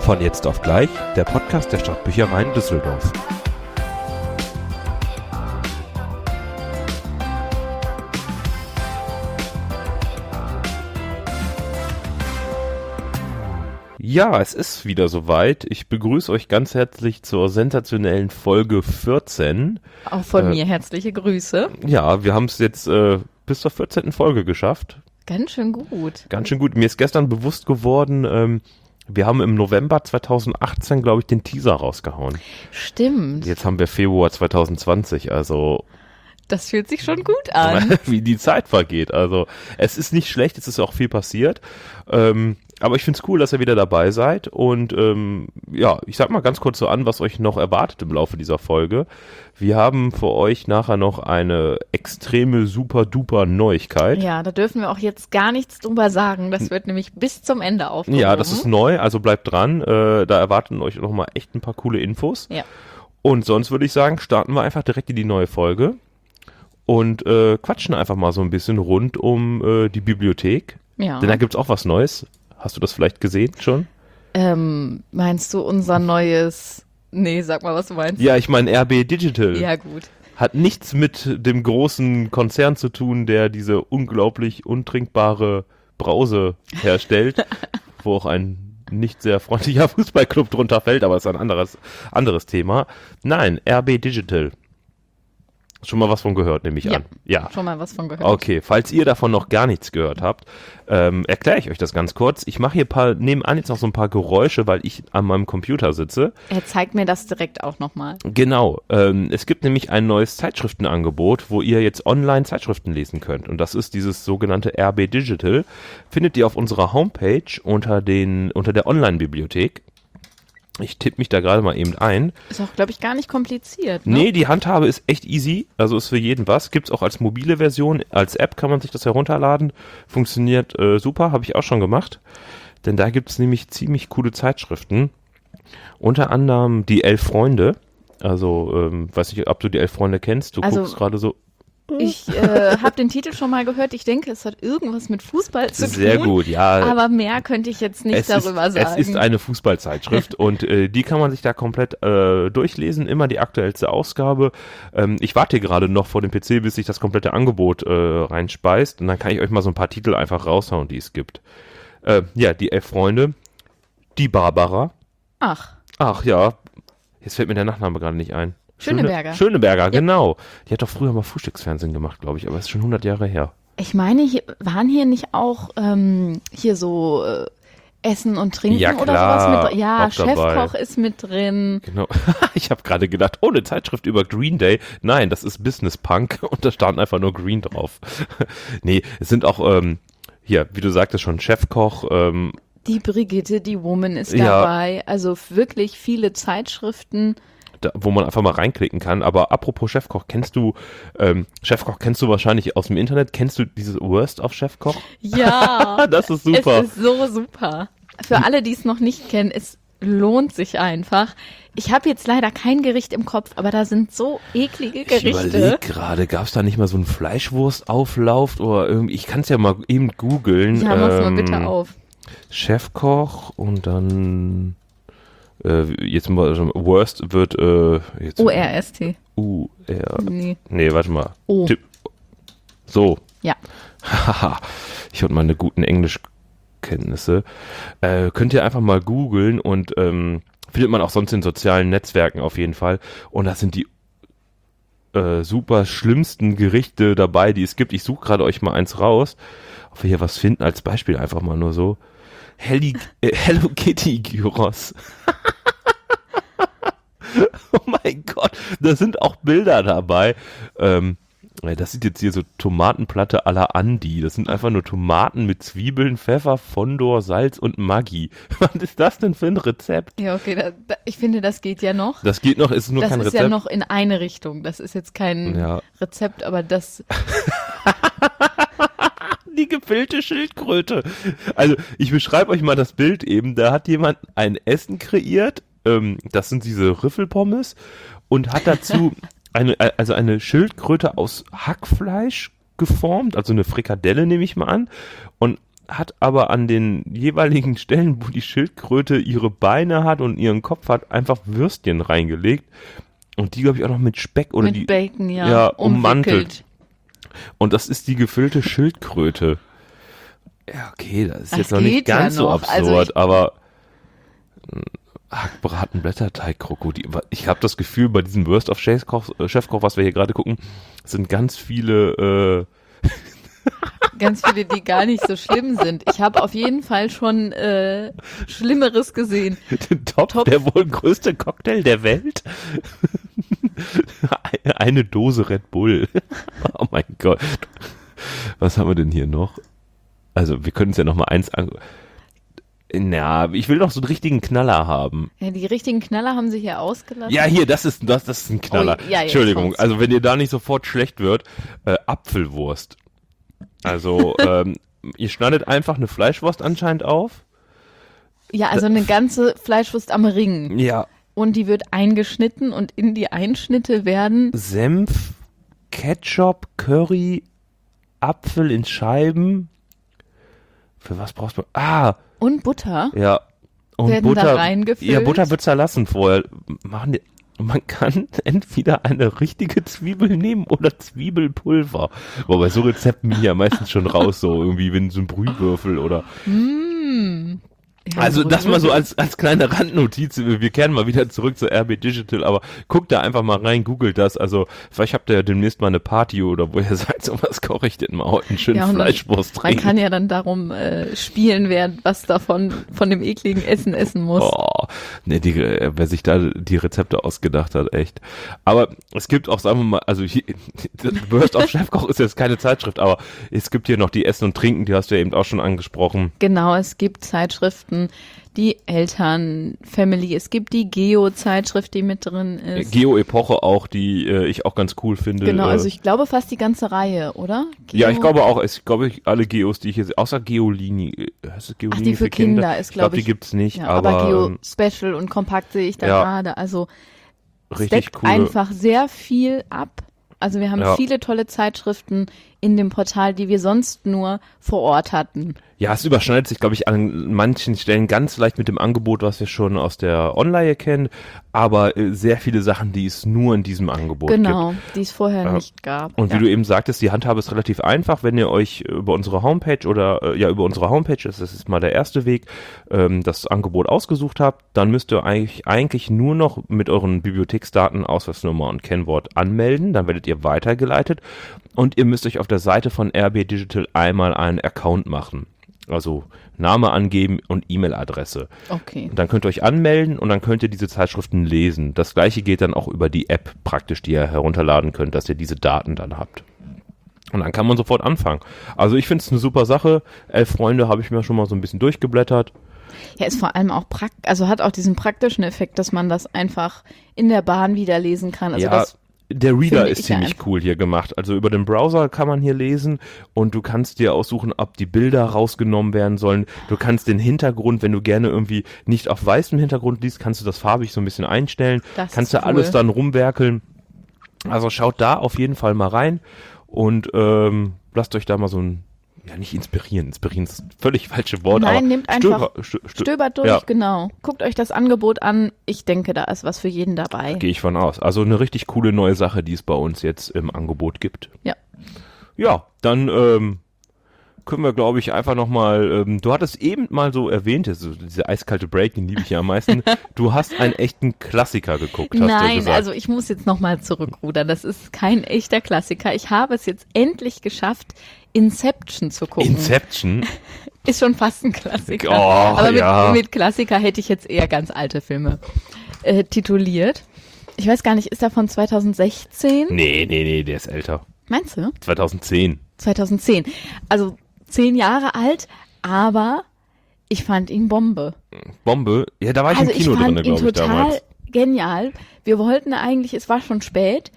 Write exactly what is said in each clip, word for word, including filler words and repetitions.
Von jetzt auf gleich, der Podcast der Stadtbüchereien Düsseldorf. Ja, es ist wieder soweit. Ich begrüße euch ganz herzlich zur sensationellen Folge vierzehn. Auch von äh, mir herzliche Grüße. Ja, wir haben es jetzt äh, bis zur vierzehnten Folge geschafft. Ganz schön gut. Ganz schön gut. Mir ist gestern bewusst geworden, ähm, wir haben im November zweitausendachtzehn, glaube ich, den Teaser rausgehauen. Stimmt. Jetzt haben wir Februar zweitausendzwanzig, also... Das fühlt sich schon gut an. Wie die Zeit vergeht. Also es ist nicht schlecht, es ist auch viel passiert. Ähm, aber ich finde es cool, dass ihr wieder dabei seid. Und ähm, ja, ich sag mal ganz kurz so an, was euch noch erwartet im Laufe dieser Folge. Wir haben für euch nachher noch eine extreme, super duper Neuigkeit. Ja, da dürfen wir auch jetzt gar nichts drüber sagen. Das wird nämlich bis zum Ende aufgehoben. Ja, das ist neu, also bleibt dran. Äh, da erwarten euch noch mal echt ein paar coole Infos. Ja. Und sonst würde ich sagen, starten wir einfach direkt in die neue Folge. Und äh, quatschen einfach mal so ein bisschen rund um äh, die Bibliothek. Ja. Denn da gibt's auch was Neues. Hast du das vielleicht gesehen schon? Ähm, meinst du unser neues... Nee, sag mal, was du meinst. Ja, ich meine R B Digital. Ja, gut. Hat nichts mit dem großen Konzern zu tun, der diese unglaublich untrinkbare Brause herstellt, wo auch ein nicht sehr freundlicher Fußballclub drunter fällt, aber das ist ein anderes, anderes Thema. Nein, R B Digital. Schon mal was von gehört, nehme ich Ja, an. Ja, schon mal was von gehört. Okay, falls ihr davon noch gar nichts gehört habt, ähm, erkläre ich euch das ganz kurz. Ich mache hier paar, nebenan jetzt noch so ein paar Geräusche, weil ich an meinem Computer sitze. Er zeigt mir das direkt auch nochmal. Genau, ähm, es gibt nämlich ein neues Zeitschriftenangebot, wo ihr jetzt online Zeitschriften lesen könnt. Und das ist dieses sogenannte R B Digital. Findet ihr auf unserer Homepage unter den unter der Online-Bibliothek. Ich tippe mich da gerade mal eben ein. Ist auch, glaube ich, gar nicht kompliziert, ne? Nee, die Handhabe ist echt easy, also ist für jeden was. Gibt's auch als mobile Version, als App kann man sich das herunterladen. Funktioniert äh, super, habe ich auch schon gemacht. Denn da gibt's nämlich ziemlich coole Zeitschriften. Unter anderem die Elf Freunde. Also, ähm, weiß nicht, ob du die Elf Freunde kennst. Du Also, guckst gerade so. Ich äh, habe den Titel schon mal gehört. Ich denke, es hat irgendwas mit Fußball zu Sehr tun. Sehr gut, ja. Aber mehr könnte ich jetzt nicht es darüber ist, sagen. Es ist eine Fußballzeitschrift und äh, die kann man sich da komplett äh, durchlesen. Immer die aktuellste Ausgabe. Ähm, ich warte hier gerade noch vor dem P C, bis sich das komplette Angebot äh, reinspeist. Und dann kann ich euch mal so ein paar Titel einfach raushauen, die es gibt. Äh, ja, die Elf Freunde. Die Barbara. Ach. Ach ja, jetzt fällt mir der Nachname gerade nicht ein. Schöneberger. Schöne, Schöneberger, ja. Genau. Die hat doch früher mal Frühstücksfernsehen gemacht, glaube ich, aber es ist schon hundert Jahre her. Ich meine, hier, waren hier nicht auch ähm, hier so äh, Essen und Trinken ja, oder klar, sowas mit drin? Ja, auch dabei. Chefkoch ist mit drin. Genau. Ich habe gerade gedacht, oh, eine Zeitschrift über Green Day. Nein, das ist Business Punk und da stand einfach nur Green drauf. Nee, es sind auch, ähm, hier, wie du sagtest schon, Chefkoch. Ähm, die Brigitte, die Woman ist ja, dabei. Also wirklich viele Zeitschriften. Da, wo man einfach mal reinklicken kann. Aber apropos Chefkoch, kennst du, ähm, Chefkoch kennst du wahrscheinlich aus dem Internet. Kennst du dieses Worst of Chefkoch? Ja. Das ist super. Es ist so super. Für alle, die es noch nicht kennen, es lohnt sich einfach. Ich habe jetzt leider kein Gericht im Kopf, aber da sind so eklige Gerichte. Ich überlege gerade, gab es da nicht mal so einen Fleischwurstauflauf oder irgendwie, ich kann es ja mal eben googeln. Ja, mach's ähm, mal bitte auf. Chefkoch und dann äh, jetzt mal, also Worst wird äh, jetzt, O R S T. U R Nee. Nee, warte mal. O. Tipp. So. Ja. Haha. Ich habe meine guten Englischkenntnisse. Äh, könnt ihr einfach mal googeln und ähm, findet man auch sonst in sozialen Netzwerken auf jeden Fall. Und das sind die äh, super schlimmsten Gerichte dabei, die es gibt. Ich suche gerade euch mal eins raus. Ob wir hier was finden als Beispiel, einfach mal nur so. Helly, äh, Hello Kitty Gyros. Oh mein Gott, da sind auch Bilder dabei. Ähm, das sieht jetzt hier so Tomatenplatte à la Andi. Das sind einfach nur Tomaten mit Zwiebeln, Pfeffer, Fondor, Salz und Maggi. Was ist das denn für ein Rezept? Ja, okay, da, da, ich finde, das geht ja noch. Das geht noch, ist nur das kein ist Rezept. ja noch in eine Richtung. Das ist jetzt kein Ja. Rezept, aber das... Die gefüllte Schildkröte. Also ich beschreibe euch mal das Bild eben. Da hat jemand ein Essen kreiert. Ähm, das sind diese Riffelpommes und hat dazu eine, also eine Schildkröte aus Hackfleisch geformt, also eine Frikadelle nehme ich mal an. Und hat aber an den jeweiligen Stellen, wo die Schildkröte ihre Beine hat und ihren Kopf hat, einfach Würstchen reingelegt. Und die, glaube ich, auch noch mit Speck oder mit die Bacon, ja, ja ummantelt. umwickelt. Und das ist die gefüllte Schildkröte. Ja, okay, das ist Das jetzt noch nicht geht ja ganz so noch. absurd, Also ich- aber Hackbraten, Blätterteig, Krokodil. Ich habe das Gefühl, bei diesem Worst of Chefkoch, Chefkoch, was wir hier gerade gucken, sind ganz viele äh, Ganz viele, die gar nicht so schlimm sind. Ich habe auf jeden Fall schon äh, Schlimmeres gesehen. den Top, Top. der wohl größte Cocktail der Welt. Eine Dose Red Bull. Oh mein Gott. Was haben wir denn hier noch? Also, wir können uns ja noch mal eins an. Na, ich will doch so einen richtigen Knaller haben. Ja, die richtigen Knaller haben sie hier ausgelassen. Ja, hier, das ist, das, das ist ein Knaller. Oh, ja, jetzt Entschuldigung, kommt's. also wenn ihr da nicht sofort schlecht wird, äh, Apfelwurst. Also, ähm, ihr schneidet einfach eine Fleischwurst anscheinend auf. Ja, also eine ganze Fleischwurst am Ring. Ja. Und die wird eingeschnitten und in die Einschnitte werden Senf, Ketchup, Curry, Apfel in Scheiben. Für was brauchst du? Ah, und Butter. ja. Und Werden da Butter. reingefüllt? Ja, Butter wird zerlassen vorher. Machen die, man kann entweder eine richtige Zwiebel nehmen oder Zwiebelpulver. Wobei so Rezepten bin ich ja meistens schon raus, so irgendwie wenn so ein Brühwürfel oder. Mm. Ja, Also das mal so Brühe- als als kleine Randnotiz. Wir kehren mal wieder zurück zu R B Digital, aber guckt da einfach mal rein, googelt das. Also vielleicht habt ihr ja demnächst mal eine Party oder wo ihr seid, so was koche ich denn mal heute einen schönen Ja, und Fleischwurst Man trinken. kann ja dann darum äh, spielen, wer was davon von dem ekligen Essen essen muss. Oh, ne, die, äh, wer sich da die Rezepte ausgedacht hat, echt. Aber es gibt auch, sagen wir mal, also hier, Worst of Chefkoch ist jetzt keine Zeitschrift, aber es gibt hier noch die Essen und Trinken, die hast du ja eben auch schon angesprochen. Genau, es gibt Zeitschriften, die Eltern-Family, es gibt die Geo-Zeitschrift, die mit drin ist. Geo-Epoche auch, die äh, ich auch ganz cool finde. Genau, äh, also ich glaube fast die ganze Reihe, oder? Geo? Ja, ich glaube auch, ich glaube ich, alle Geos, die ich hier sehe, außer Geolini, äh, heißt es Geolini Ach, die für Kinder ist, Ich glaube, glaube die ich. gibt's nicht, Ja, aber, aber Geo ähm, Special und Kompakt sehe ich da ja. gerade. Also es richtig deckt coole. einfach sehr viel ab. Also wir haben Ja. viele tolle Zeitschriften in dem Portal, die wir sonst nur vor Ort hatten. Ja, es überschneidet sich, glaube ich, an manchen Stellen ganz leicht mit dem Angebot, was wir schon aus der Online kennen, aber äh, sehr viele Sachen, die es nur in diesem Angebot gibt. Genau, die es vorher Ja. nicht gab. Und wie ja. du eben sagtest, die Handhabe ist relativ einfach, wenn ihr euch über unsere Homepage oder äh, ja über unsere Homepage, das ist mal der erste Weg, ähm, das Angebot ausgesucht habt, dann müsst ihr eigentlich, eigentlich nur noch mit euren Bibliotheksdaten, Ausweisnummer und Kennwort anmelden, dann werdet ihr weitergeleitet und ihr müsst euch auf der Seite von R B Digital einmal einen Account machen. Also Name angeben und E-Mail-Adresse. Okay. Und dann könnt ihr euch anmelden und dann könnt ihr diese Zeitschriften lesen. Das gleiche geht dann auch über die App praktisch, die ihr herunterladen könnt, dass ihr diese Daten dann habt. Und dann kann man sofort anfangen. Also ich finde es eine super Sache. Elf Freunde habe ich mir schon mal so ein bisschen durchgeblättert. Ja, ist vor allem auch praktisch, also hat auch diesen praktischen Effekt, dass man das einfach in der Bahn wieder lesen kann. Also ja, das der Reader finde ist ich ziemlich einfach. cool hier gemacht. Also über den Browser kann man hier lesen und du kannst dir aussuchen, ob die Bilder rausgenommen werden sollen. Du kannst den Hintergrund, wenn du gerne irgendwie nicht auf weißem Hintergrund liest, kannst du das farbig so ein bisschen einstellen. Das kannst ist du alles cool. dann rumwerkeln. Also schaut da auf jeden Fall mal rein und ähm, lasst euch da mal so ein, ja nicht inspirieren, inspirieren ist das völlig falsche Wort, Nein, aber nehmt einfach- stöber, stö, stö, stöbert durch, ja. genau. Guckt euch das Angebot an. Ich denke, da ist was für jeden dabei. Gehe ich von aus. Also eine richtig coole neue Sache, die es bei uns jetzt im Angebot gibt. Ja. Ja, dann ähm, können wir, glaube ich, einfach nochmal, ähm, du hattest eben mal so erwähnt, also diese eiskalte Break, den liebe ich ja am meisten, du hast einen echten Klassiker geguckt, hast du Nein, gesagt. also ich muss jetzt nochmal zurückrudern. Das ist kein echter Klassiker. Ich habe es jetzt endlich geschafft, Inception zu gucken. Inception? Ist schon fast ein Klassiker. Oh, Aber mit, ja. mit Klassiker hätte ich jetzt eher ganz alte Filme äh, tituliert. Ich weiß gar nicht, ist er von zweitausendsechzehn? Nee, nee, nee, der ist älter. Meinst du? zweitausendzehn. zweitausendzehn. Also zehn Jahre alt, aber ich fand ihn Bombe. Bombe? Ja, da war ich Also im ich Kino drin, fand ihn glaube ich, total damals. genial. Wir wollten eigentlich, es war schon spät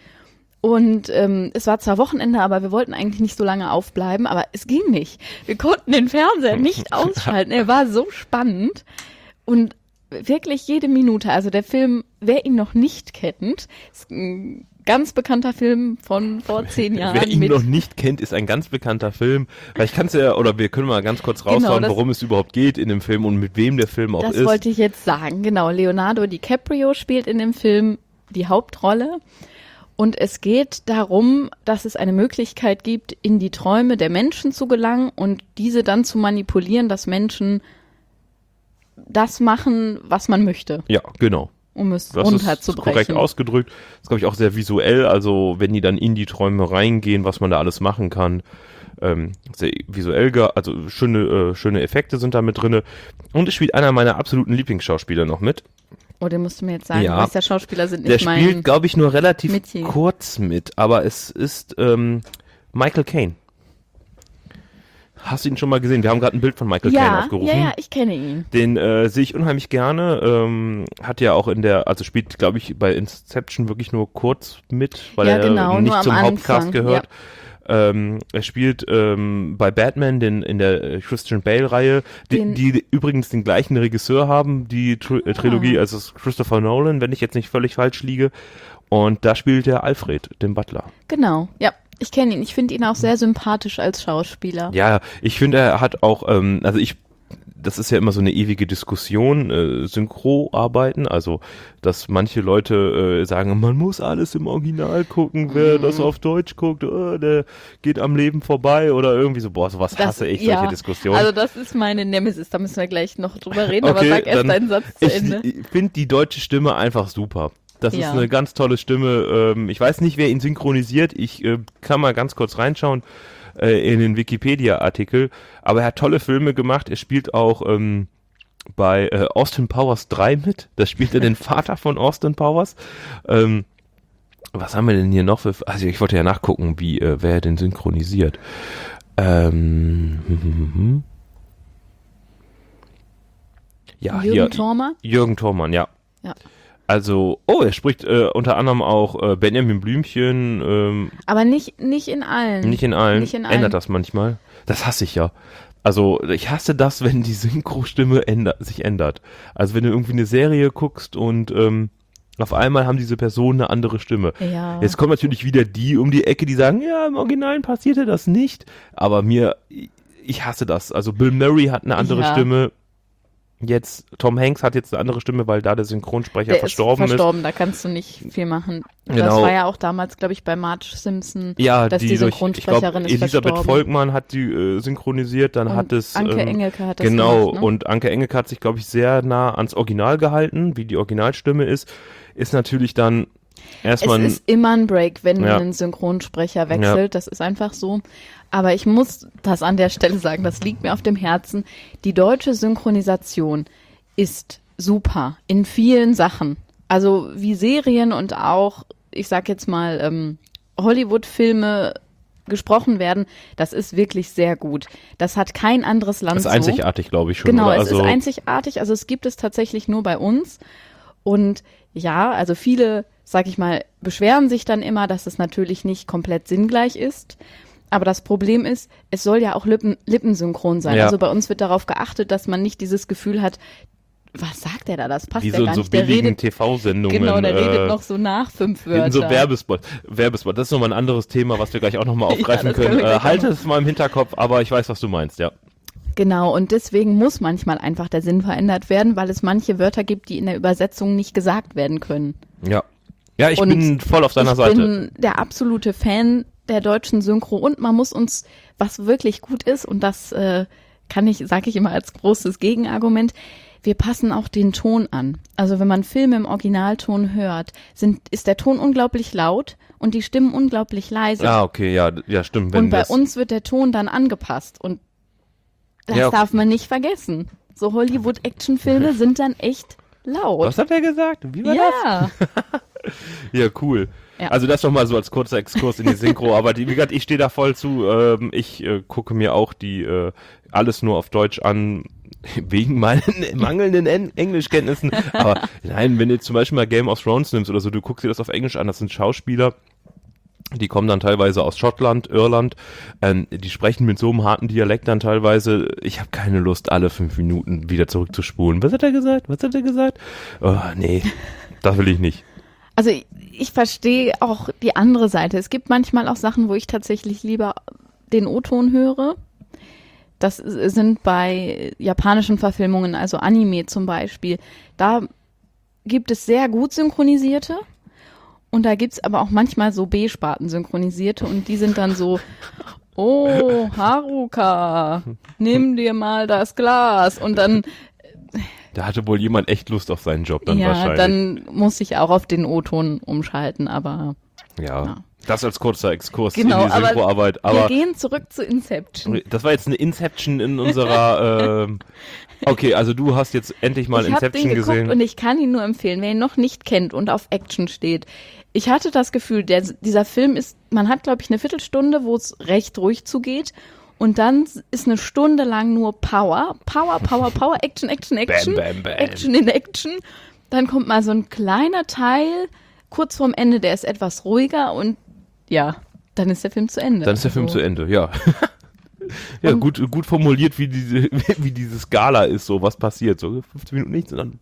und ähm, es war zwar Wochenende, aber wir wollten eigentlich nicht so lange aufbleiben, aber es ging nicht. Wir konnten den Fernseher nicht ausschalten. Er war so spannend und wirklich jede Minute. Also der Film wer ihn noch nicht kennt, ist ein ganz bekannter Film von vor zehn Jahren. Wer ihn mit noch nicht kennt, ist ein ganz bekannter Film. Vielleicht kannst du ja, oder wir können mal ganz kurz raushauen, Genau, das- worum es überhaupt geht in dem Film und mit wem der Film auch Das ist. wollte ich jetzt sagen. Genau, Leonardo DiCaprio spielt in dem Film die Hauptrolle. Und es geht darum, dass es eine Möglichkeit gibt, in die Träume der Menschen zu gelangen und diese dann zu manipulieren, dass Menschen das machen, was man möchte, Ja, genau. um es Das ist runterzubrechen. korrekt ausgedrückt. Das ist, glaube ich, auch sehr visuell. Also, wenn die dann in die Träume reingehen, was man da alles machen kann. Ähm, sehr visuell, ge- also schöne, äh, schöne Effekte sind da mit drinne. Und es spielt einer meiner absoluten Lieblingsschauspieler noch mit. Oh, den musst du mir jetzt sagen, Ja. du weißt ja, Schauspieler sind Der nicht mein... spielt, glaube ich, nur relativ Metier. kurz mit, aber es ist ähm, Michael Caine. Hast du ihn schon mal gesehen? Wir haben gerade ein Bild von Michael Caine ja, aufgerufen. ja, ja, ich kenne ihn. Den äh, sehe ich unheimlich gerne. Ähm, hat ja auch in der, also spielt, glaube ich, bei Inception wirklich nur kurz mit, weil Ja, er genau, nicht nur am zum Hauptcast Anfang, gehört. Ähm, er spielt ähm, bei Batman den, in der äh, Christian Bale-Reihe, die, Den- die übrigens den gleichen Regisseur haben, die Tri äh, Trilogie, Ah. also es ist Christopher Nolan, wenn ich jetzt nicht völlig falsch liege. Und da spielt er Alfred, den Butler. Genau, ja, ich kenne ihn. Ich finde ihn auch sehr sympathisch als Schauspieler. Ja, ich finde, er hat auch, ähm, also ich, das ist ja immer so eine ewige Diskussion, äh, Synchro-Arbeiten, also dass manche Leute äh, sagen, man muss alles im Original gucken, wer Mhm. das auf Deutsch guckt, äh, der geht am Leben vorbei oder irgendwie so, boah, sowas Das- hasse ich, ja, solche Diskussionen. Also das ist meine Nemesis, da müssen wir gleich noch drüber reden, aber sag erst dann- deinen Satz zu ich, Ende. Ich finde die deutsche Stimme einfach super. Das Ja. ist eine ganz tolle Stimme. Ähm, ich weiß nicht, wer ihn synchronisiert. Ich äh, kann mal ganz kurz reinschauen äh, in den Wikipedia-Artikel. Aber er hat tolle Filme gemacht. Er spielt auch ähm, bei äh, Austin Powers drei mit. Da spielt er den Vater von Austin Powers. Ähm, was haben wir denn hier noch für... Also ich wollte ja nachgucken, wie äh, wer den synchronisiert. Ähm, hm, hm, hm, hm. Ja, Jürgen hier, Thormer? Jürgen Thormann, ja. Ja. Also, oh, er spricht äh, unter anderem auch äh, Benjamin Blümchen, ähm, Aber nicht, nicht in allen. nicht in allen, Nicht in allen. ändert das manchmal. Das hasse ich ja. Also, ich hasse das, wenn die Synchro-Stimme änder sich ändert. Also, wenn du irgendwie eine Serie guckst und ähm, auf einmal haben diese Personen eine andere Stimme. Ja. Jetzt kommen natürlich wieder die um die Ecke, die sagen, ja, im Original passierte das nicht. Aber mir, ich hasse das. Also, Bill Murray hat eine andere Ja. Stimme. Jetzt, Tom Hanks hat jetzt eine andere Stimme, weil da der Synchronsprecher Der verstorben ist verstorben, da kannst du nicht viel machen. Das Genau. war ja auch damals, glaube ich, bei Marge Simpson, Ja, dass die, die durch, ich Synchronsprecherin glaube, ist Elisabeth verstorben. Volkmann hat die äh, synchronisiert, dann Und hat es Anke ähm, Engelke hat das genau, gemacht, ne? und Anke Engelke hat sich, glaube ich, sehr nah ans Original gehalten, wie die Originalstimme ist, ist natürlich dann Es erstmal, ist immer ein Break, wenn Ja. ein Synchronsprecher wechselt, das ist einfach so. Aber ich muss das an der Stelle sagen, das liegt mir auf dem Herzen. Die deutsche Synchronisation ist super in vielen Sachen. Also wie Serien und auch, ich sag jetzt mal, ähm, Hollywood-Filme gesprochen werden, das ist wirklich sehr gut. Das hat kein anderes Land das ist so. einzigartig, glaube ich schon. Genau, oder? es Also, ist einzigartig, also es gibt es tatsächlich nur bei uns. Und ja, also viele, sag ich mal, beschweren sich dann immer, dass es natürlich nicht komplett sinngleich ist. Aber das Problem ist, es soll ja auch Lippen, lippensynchron sein. Ja. Also bei uns wird darauf geachtet, dass man nicht dieses Gefühl hat, was sagt der da, das passt wie ja so in gar so nicht. Der billigen redet, T V-Sendungen. genau, der äh, redet noch so nach fünf in Wörter. so Werbespot. Werbespot, das ist nochmal ein anderes Thema, was wir gleich auch nochmal Ja, aufgreifen das können können. wir Äh, gleich auch halte noch. es mal im Hinterkopf, aber ich weiß, was du meinst, ja. Genau, und deswegen muss manchmal einfach der Sinn verändert werden, weil es manche Wörter gibt, die in der Übersetzung nicht gesagt werden können. Ja. Ja, ich Und bin voll auf deiner ich Seite. bin der absolute Fan der deutschen Synchro und man muss uns, was wirklich gut ist, und das äh, kann ich, sage ich immer als großes Gegenargument, wir passen auch den Ton an. Also wenn man Filme im Originalton hört, sind, ist der Ton unglaublich laut und die Stimmen unglaublich leise. Ah, okay, ja, ja, stimmt. Wenn und bei das, uns wird der Ton dann angepasst und das Ja, okay. darf man nicht vergessen. So Hollywood-Actionfilme sind dann echt laut. was hat er gesagt? Wie war das? Ja. Ja, cool. Ja. Also das nochmal so als kurzer Exkurs in die Synchro, aber die, wie gesagt, ich stehe da voll zu. Ähm, ich äh, gucke mir auch die äh, alles nur auf Deutsch an, wegen meinen mangelnden en Englischkenntnissen. Aber nein, wenn du zum Beispiel mal Game of Thrones nimmst oder so, du guckst dir das auf Englisch an, das sind Schauspieler, die kommen dann teilweise aus Schottland, Irland, ähm, die sprechen mit so einem harten Dialekt dann teilweise, ich habe keine Lust, alle fünf Minuten wieder zurückzuspulen. Was hat er gesagt? Was hat er gesagt? Oh, nee. Das will ich nicht. Also ich, ich verstehe auch die andere Seite. Es gibt manchmal auch Sachen, wo ich tatsächlich lieber den O-Ton höre. Das sind bei japanischen Verfilmungen, also Anime zum Beispiel. Da gibt es sehr gut synchronisierte und da gibt es aber auch manchmal so B-Sparten synchronisierte und die sind dann so, oh, Haruka, nimm dir mal das Glas und dann Da hatte wohl jemand echt Lust auf seinen Job dann ja, wahrscheinlich. dann muss ich auch auf den O-Ton umschalten, aber Ja, ja. das als kurzer Exkurs Genau, in die aber Synchroarbeit. Aber wir gehen zurück zu Inception. das war jetzt eine Inception in unserer, ähm, okay, also du hast jetzt endlich mal Ich habe Inception den geguckt gesehen. und ich kann ihn nur empfehlen, wer ihn noch nicht kennt und auf Action steht. Ich hatte das Gefühl, der, dieser Film ist, man hat glaube ich eine Viertelstunde, wo es recht ruhig zugeht und dann ist eine Stunde lang nur Power, Power, Power, Power, Action, Action, Action, Bam, bam, bam. Action in Action. Dann kommt mal so ein kleiner Teil, kurz vorm Ende, der ist etwas ruhiger und ja, dann ist der Film zu Ende. Dann ist der Film Also, zu Ende, ja. Ja, gut, gut formuliert, wie diese, wie diese Skala ist, so was passiert. So fünfzehn Minuten nichts und dann.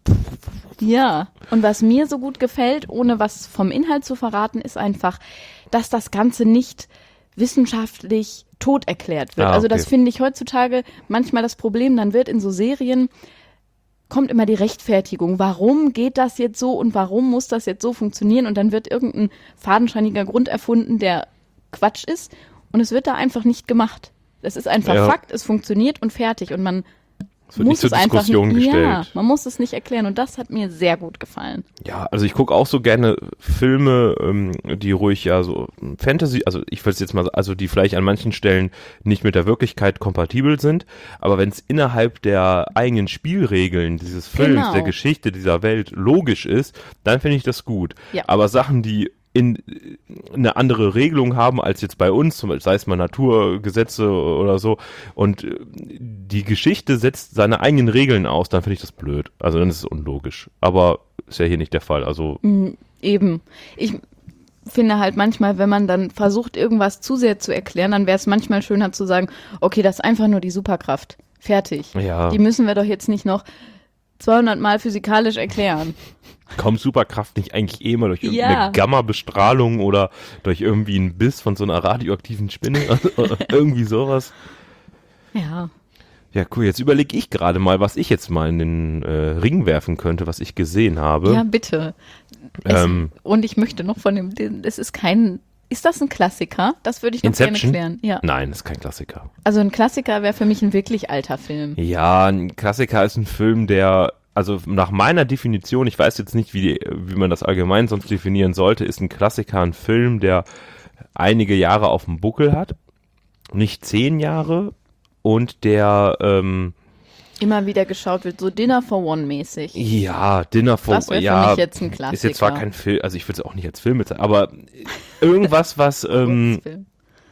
Ja, und was mir so gut gefällt, ohne was vom Inhalt zu verraten, ist einfach, dass das Ganze nicht wissenschaftlich tot erklärt wird. Ah, Also okay. das finde ich heutzutage manchmal das Problem, dann wird in so Serien kommt immer die Rechtfertigung, warum geht das jetzt so und warum muss das jetzt so funktionieren und dann wird irgendein fadenscheiniger Grund erfunden, der Quatsch ist und es wird da einfach nicht gemacht. Es ist einfach Ja. Fakt, es funktioniert und fertig und man Es wird muss nicht zur es einfach Diskussion nicht, ja, gestellt. man muss es nicht erklären und das hat mir sehr gut gefallen. Ja, also ich gucke auch so gerne Filme, ähm, die ruhig ja so Fantasy, also ich will es jetzt mal, also die vielleicht an manchen Stellen nicht mit der Wirklichkeit kompatibel sind, aber wenn es innerhalb der eigenen Spielregeln dieses Films, Genau. der Geschichte dieser Welt logisch ist, dann finde ich das gut. Ja. Aber Sachen, die in äh, eine andere Regelung haben als jetzt bei uns, zum Beispiel, sei es mal Naturgesetze oder so, und äh, die Geschichte setzt seine eigenen Regeln aus, dann finde ich das blöd. Also dann ist es unlogisch. Aber ist ja hier nicht der Fall. Also Mm, Eben. Ich finde halt manchmal, wenn man dann versucht, irgendwas zu sehr zu erklären, dann wäre es manchmal schöner zu sagen, okay, das ist einfach nur die Superkraft. Fertig. ja, Die müssen wir doch jetzt nicht noch zweihundert Mal physikalisch erklären. kommt Superkraft nicht eigentlich eh mal durch Ja. irgendeine Gamma-Bestrahlung oder durch irgendwie einen Biss von so einer radioaktiven Spinne? Irgendwie sowas. Ja. Ja, cool. Jetzt überlege ich gerade mal, was ich jetzt mal in den äh, Ring werfen könnte, was ich gesehen habe. Ja, bitte. Es, Ähm. und ich möchte noch von dem, es ist kein, ist das ein Klassiker? Das würde ich noch Inception? gerne klären. Ja. Nein, das ist kein Klassiker. Also ein Klassiker wäre für mich ein wirklich alter Film. Ja, ein Klassiker ist ein Film, der, also nach meiner Definition, ich weiß jetzt nicht, wie, die, wie man das allgemein sonst definieren sollte, ist ein Klassiker ein Film, der einige Jahre auf dem Buckel hat, nicht zehn Jahre und der, ähm, Immer wieder geschaut wird, so Dinner for One mäßig. ja, Dinner for, Das wäre ja, für mich jetzt ein Klassiker. ist jetzt zwar kein Film, also ich würde es auch nicht als Film bezeichnen, aber irgendwas, was, ähm, Kurzfilm.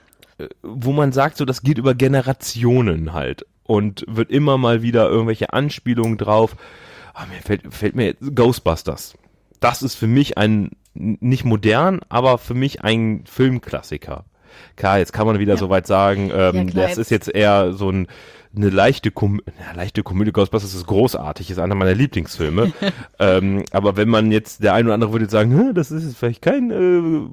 wo man sagt, so das geht über Generationen halt und wird immer mal wieder irgendwelche Anspielungen drauf. Ah, mir fällt, fällt mir jetzt Ghostbusters. Das ist für mich ein, nicht modern, aber für mich ein Filmklassiker. Klar, jetzt kann man wieder Ja. so weit sagen, ähm, Ja, klar, das ist jetzt eher so ein, eine leichte, Kom ja, leichte Komödie. Ghostbusters ist großartig, ist einer meiner Lieblingsfilme. ähm, aber wenn man jetzt, der eine oder andere würde jetzt sagen, "Hä, das ist jetzt vielleicht kein äh,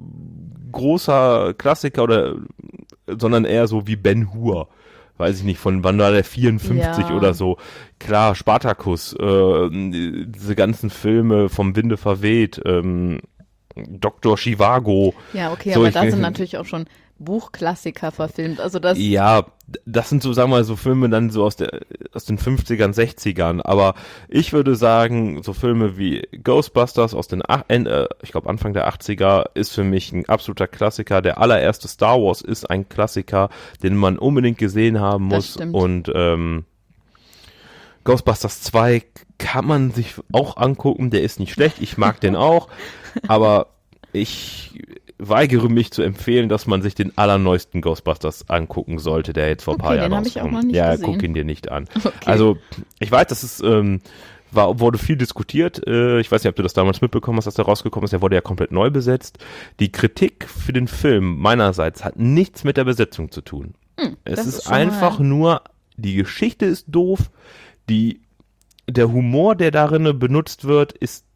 großer Klassiker oder, sondern eher so wie Ben Hur. Weiß ich nicht, von wann war der vierundfünfzig Ja. oder so. Klar, Spartacus, äh, diese ganzen Filme vom Winde verweht, ähm, Doktor Chivago. Ja, okay, So, aber ich- da sind natürlich auch schon Buchklassiker verfilmt. Also das, Ja, das sind so, sagen wir mal, so Filme dann so aus der, aus den fünfzigern, sechzigern, aber ich würde sagen, so Filme wie Ghostbusters aus den, ach- äh, ich glaube Anfang der achtziger ist für mich ein absoluter Klassiker. Der allererste Star Wars ist ein Klassiker, den man unbedingt gesehen haben Das muss stimmt. und ähm, Ghostbusters zwei kann man sich auch angucken, der ist nicht schlecht, ich mag den auch, aber ich weigere mich zu empfehlen, dass man sich den allerneuesten Ghostbusters angucken sollte, der jetzt vor ein Okay, paar den Jahren hab ich auch rauskommt. noch nicht ja, gesehen. guck ihn dir nicht an. Okay. Also, ich weiß, das ist, ähm, war, wurde viel diskutiert. Äh, ich weiß nicht, ob du das damals mitbekommen hast, dass der rausgekommen ist. Der wurde ja komplett neu besetzt. Die Kritik für den Film meinerseits hat nichts mit der Besetzung zu tun. Hm, es das ist, ist schon mal- einfach nur, die Geschichte ist doof, die, der Humor, der darin benutzt wird, ist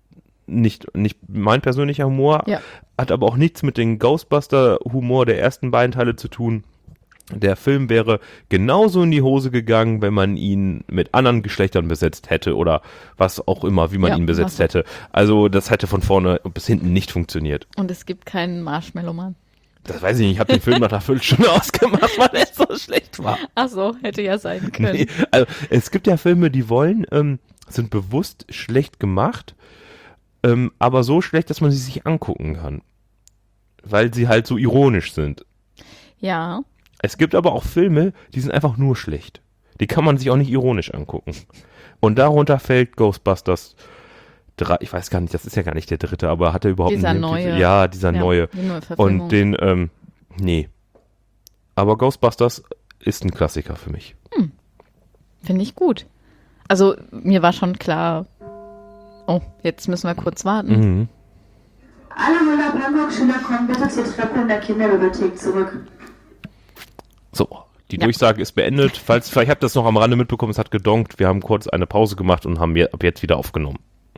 nicht, nicht mein persönlicher Humor, Ja. hat aber auch nichts mit dem Ghostbuster-Humor der ersten beiden Teile zu tun. Der Film wäre genauso in die Hose gegangen, wenn man ihn mit anderen Geschlechtern besetzt hätte oder was auch immer, wie man Ja, ihn besetzt was- hätte. Also das hätte von vorne bis hinten nicht funktioniert. Und es gibt keinen Marshmallow-Mann. Das weiß ich nicht, ich habe den Film nach einer Viertelstunde ausgemacht, weil er so schlecht war. Ach so, hätte ja sein können. Nee, also es gibt ja Filme, die wollen, ähm, sind bewusst schlecht gemacht, ähm, aber so schlecht, dass man sie sich angucken kann. Weil sie halt so ironisch sind. Ja, Es gibt aber auch Filme, die sind einfach nur schlecht. Die kann man sich auch nicht ironisch angucken. Und darunter fällt Ghostbusters drei, ich weiß gar nicht, das ist ja gar nicht der dritte, aber hat er überhaupt Dieser einen neue. Ja, dieser ja, neue. die neue Verfilmung. Und den, ähm, nee. Aber Ghostbusters ist ein Klassiker für mich. Finde ich gut. Also mir war schon klar, oh, jetzt müssen wir kurz warten. Mhm. Alle Müller-Bangkok-Schüler kommen bitte zur Treppe in der Kinderbibliothek zurück. So, die Ja. Durchsage ist beendet. Falls, vielleicht habt ihr das noch am Rande mitbekommen, es hat gedonkt. Wir haben kurz eine Pause gemacht und haben je- ab jetzt wieder aufgenommen.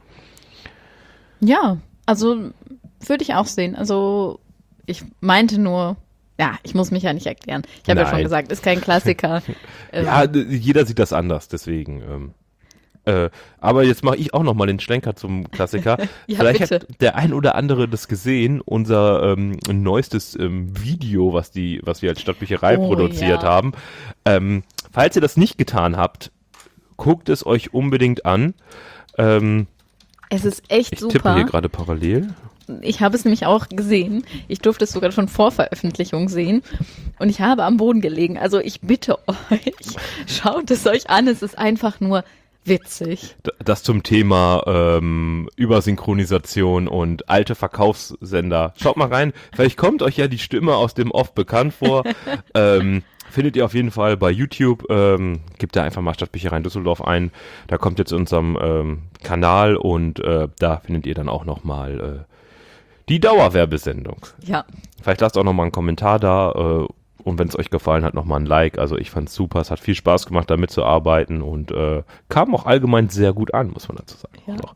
Ja, also würde ich auch sehen. Also ich meinte nur, ja, ich muss mich ja nicht erklären. Ich habe ja schon Nein. gesagt, ist kein Klassiker. Ähm, Ja, d- jeder sieht das anders, deswegen. Ähm, äh, aber jetzt mache ich auch noch mal den Schlenker zum Klassiker. Ja, Vielleicht bitte. hat der ein oder andere das gesehen, unser ähm, neuestes ähm, Video, was die, was wir als Stadtbücherei Oh, produziert ja. haben. Ähm, falls ihr das nicht getan habt, guckt es euch unbedingt an. Ähm, Es ist echt ich tippe super. hier gerade parallel. Ich habe es nämlich auch gesehen. Ich durfte es sogar schon vor Veröffentlichung sehen. Und ich habe am Boden gelegen. Also ich bitte euch, schaut es euch an. Es ist einfach nur witzig. D- Das zum Thema ähm, Übersynchronisation und alte Verkaufssender. Schaut mal rein, vielleicht kommt euch ja die Stimme aus dem Off bekannt vor. ähm, findet ihr auf jeden Fall bei YouTube. Ähm, gebt da einfach mal Stadtbücherei in Düsseldorf ein. Da kommt jetzt unserem ähm, Kanal und äh, da findet ihr dann auch nochmal äh, die Dauerwerbesendung. Ja, Vielleicht lasst auch nochmal einen Kommentar da äh, und wenn es euch gefallen hat, nochmal ein Like. Also ich fand's super, es hat viel Spaß gemacht, da mitzuarbeiten und äh, kam auch allgemein sehr gut an, muss man dazu sagen. Ja. Doch.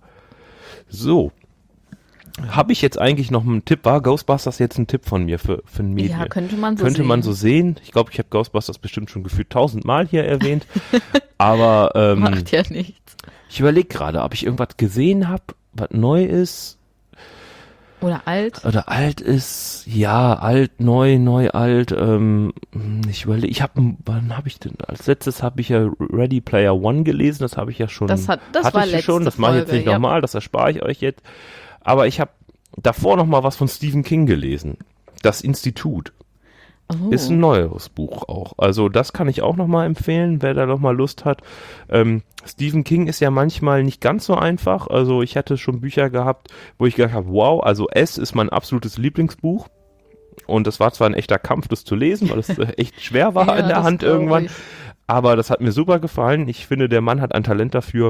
So. Habe ich jetzt eigentlich noch einen Tipp? War Ghostbusters jetzt ein Tipp von mir für, für ein Medien? ja, könnte man so Könnte sehen. man so sehen. Ich glaube, ich habe Ghostbusters bestimmt schon gefühlt tausendmal hier erwähnt. Aber ähm, Macht ja nichts. ich überlege gerade, ob ich irgendwas gesehen habe, was neu ist. Oder alt. Oder alt ist, ja, alt, neu, neu, alt. Ähm, ich überlege, ich habe, wann habe ich denn, als letztes habe ich ja Ready Player One gelesen, das habe ich ja schon, Das hat- das hatte war ich ja schon, letzte das mache ich jetzt Folge, nicht ja. nochmal, das erspare ich euch jetzt. Aber ich habe davor noch mal was von Stephen King gelesen. Das Institut. Oh. Ist ein neues Buch auch. Also das kann ich auch nochmal empfehlen, wer da nochmal Lust hat. Ähm, Stephen King ist ja manchmal nicht ganz so einfach. Also ich hatte schon Bücher gehabt, wo ich gedacht habe, wow, also S ist mein absolutes Lieblingsbuch. Und das war zwar ein echter Kampf, das zu lesen, weil es äh, echt schwer war Ja, in der das Hand glaub irgendwann. ich. Aber das hat mir super gefallen. Ich finde, der Mann hat ein Talent dafür,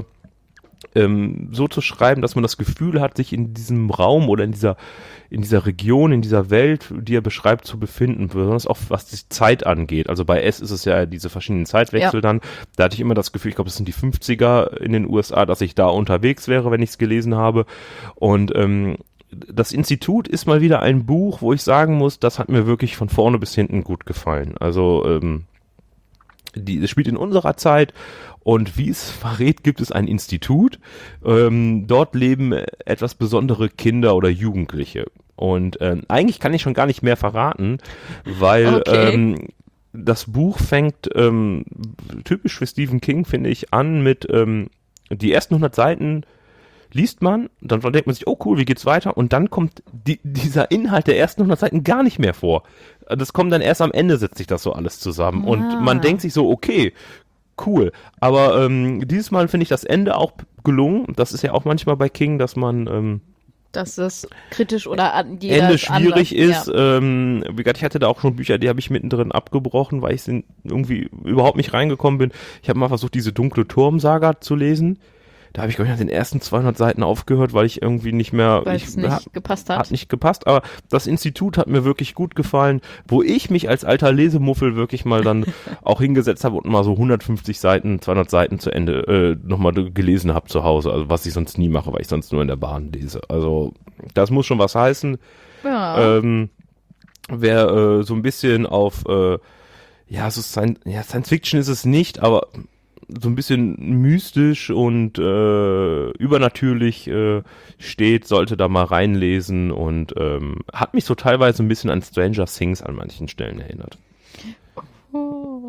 ähm, so zu schreiben, dass man das Gefühl hat, sich in diesem Raum oder in dieser, in dieser Region, in dieser Welt, die er beschreibt, zu befinden, besonders auch was die Zeit angeht. Also bei S ist es ja diese verschiedenen Zeitwechsel Ja. dann. Da hatte ich immer das Gefühl, ich glaube, es sind die fünfziger in den U S A, dass ich da unterwegs wäre, wenn ich es gelesen habe. Und ähm, das Institut ist mal wieder ein Buch, wo ich sagen muss, das hat mir wirklich von vorne bis hinten gut gefallen. Also ähm, die, es spielt in unserer Zeit und wie es verrät, gibt es ein Institut. Ähm, dort leben etwas besondere Kinder oder Jugendliche. Und ähm, eigentlich kann ich schon gar nicht mehr verraten, weil Okay. ähm, das Buch fängt ähm, typisch für Stephen King, finde ich, an mit ähm, die ersten hundert Seiten liest man, dann denkt man sich, oh cool, wie geht's weiter? Und dann kommt die, dieser Inhalt der ersten hundert Seiten gar nicht mehr vor. Das kommt dann erst am Ende, setzt sich das so alles zusammen. Ah. Und man denkt sich so, okay, cool. Aber ähm, dieses Mal finde ich das Ende auch gelungen. Das ist ja auch manchmal bei King, dass man ähm, Dass das kritisch oder an jeder Ende ist schwierig anders. ist. Ähm, wie gesagt, ich hatte da auch schon Bücher, die habe ich mittendrin abgebrochen, weil ich irgendwie überhaupt nicht reingekommen bin. Ich habe mal versucht, diese dunkle Turm-Saga zu lesen. Da habe ich, glaube ich, nach den ersten zweihundert Seiten aufgehört, weil ich irgendwie nicht mehr... Weil ich, es nicht ha, gepasst hat. Hat nicht gepasst, aber das Institut hat mir wirklich gut gefallen, wo ich mich als alter Lesemuffel wirklich mal dann auch hingesetzt habe und mal so hundertfünfzig Seiten, zweihundert Seiten zu Ende äh, nochmal gelesen habe zu Hause. Also was ich sonst nie mache, weil ich sonst nur in der Bahn lese. Also das muss schon was heißen. Ja. Ähm, wer äh, so ein bisschen auf... Äh, ja, so Science, ja, Science Fiction ist es nicht, aber so ein bisschen mystisch und äh, übernatürlich äh, steht, sollte da mal reinlesen und ähm, hat mich so teilweise ein bisschen an Stranger Things an manchen Stellen erinnert. Oh.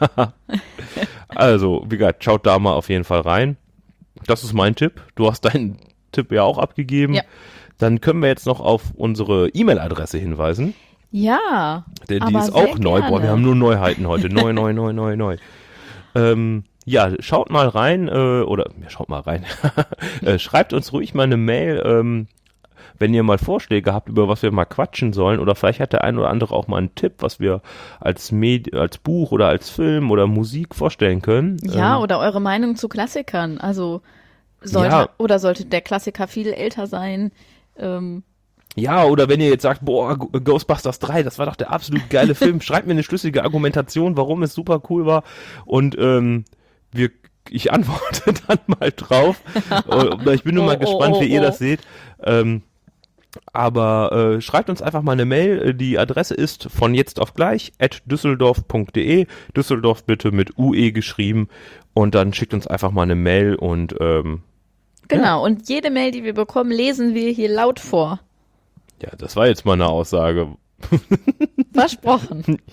Also, wie gesagt, schaut da mal auf jeden Fall rein. Das ist mein Tipp. Du hast deinen Tipp ja auch abgegeben. Ja. Dann können wir jetzt noch auf unsere E-Mail-Adresse hinweisen. Ja, Denn die aber ist auch sehr neu. gerne. Boah, wir haben nur Neuheiten heute. Neu, neu, neu, neu, neu. Ähm, ja, schaut mal rein, äh, oder ja, schaut mal rein. äh, schreibt uns ruhig mal eine Mail, ähm, wenn ihr mal Vorschläge habt, über was wir mal quatschen sollen. Oder vielleicht hat der ein oder andere auch mal einen Tipp, was wir als Med als Buch oder als Film oder Musik vorstellen können. Ja, ähm, oder eure Meinung zu Klassikern. Also sollte Ja. oder sollte der Klassiker viel älter sein? Ähm, Ja, oder wenn ihr jetzt sagt, boah, Ghostbusters drei, das war doch der absolut geile Film, schreibt mir eine schlüssige Argumentation, warum es super cool war und ähm, wir, ich antworte dann mal drauf. Oder ich bin nur mal Oh, gespannt, oh, oh, wie ihr oh. das seht. Ähm, aber äh, schreibt uns einfach mal eine Mail. Die Adresse ist von jetzt auf gleich at düsseldorf punkt de. Düsseldorf bitte mit U E geschrieben und dann schickt uns einfach mal eine Mail und ähm, genau, und jede Mail, die wir bekommen, lesen wir hier laut vor. ja, das war jetzt mal eine Aussage. Versprochen.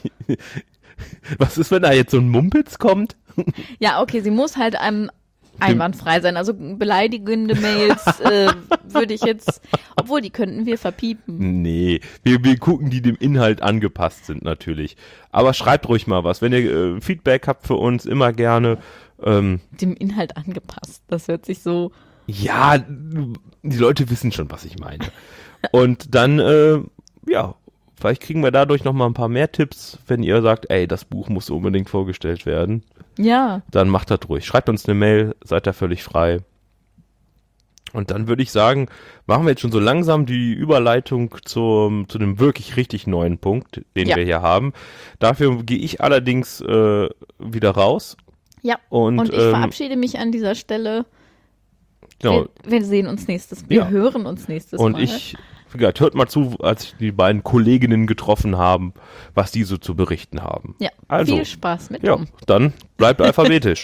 Was ist, wenn da jetzt so ein Mumpitz kommt? Ja, okay, sie muss halt einem einwandfrei sein. Also beleidigende Mails äh, würde ich jetzt, obwohl die könnten wir verpiepen. Nee, wir, wir gucken, die dem Inhalt angepasst sind natürlich. Aber schreibt ruhig mal was. Wenn ihr äh, Feedback habt für uns, immer gerne. Ähm, Dem Inhalt angepasst. Das hört sich so. ja, die Leute wissen schon, was ich meine. Und dann, äh, ja, vielleicht kriegen wir dadurch noch mal ein paar mehr Tipps, wenn ihr sagt, ey, das Buch muss unbedingt vorgestellt werden. Ja. Dann macht das ruhig. Schreibt uns eine Mail, seid da völlig frei. Und dann würde ich sagen, machen wir jetzt schon so langsam die Überleitung zum, zu dem wirklich richtig neuen Punkt, den Ja. wir hier haben. Dafür gehe ich allerdings äh, wieder raus. Ja. Und, Und ich ähm, verabschiede mich an dieser Stelle. Genau. Wir, wir sehen uns nächstes, wir Ja. hören uns nächstes Und Mal. ich, wie gesagt, hört mal zu, als die beiden Kolleginnen getroffen haben, was die so zu berichten haben. Ja, Also, viel Spaß mit Ja, Tom. dann bleibt alphabetisch.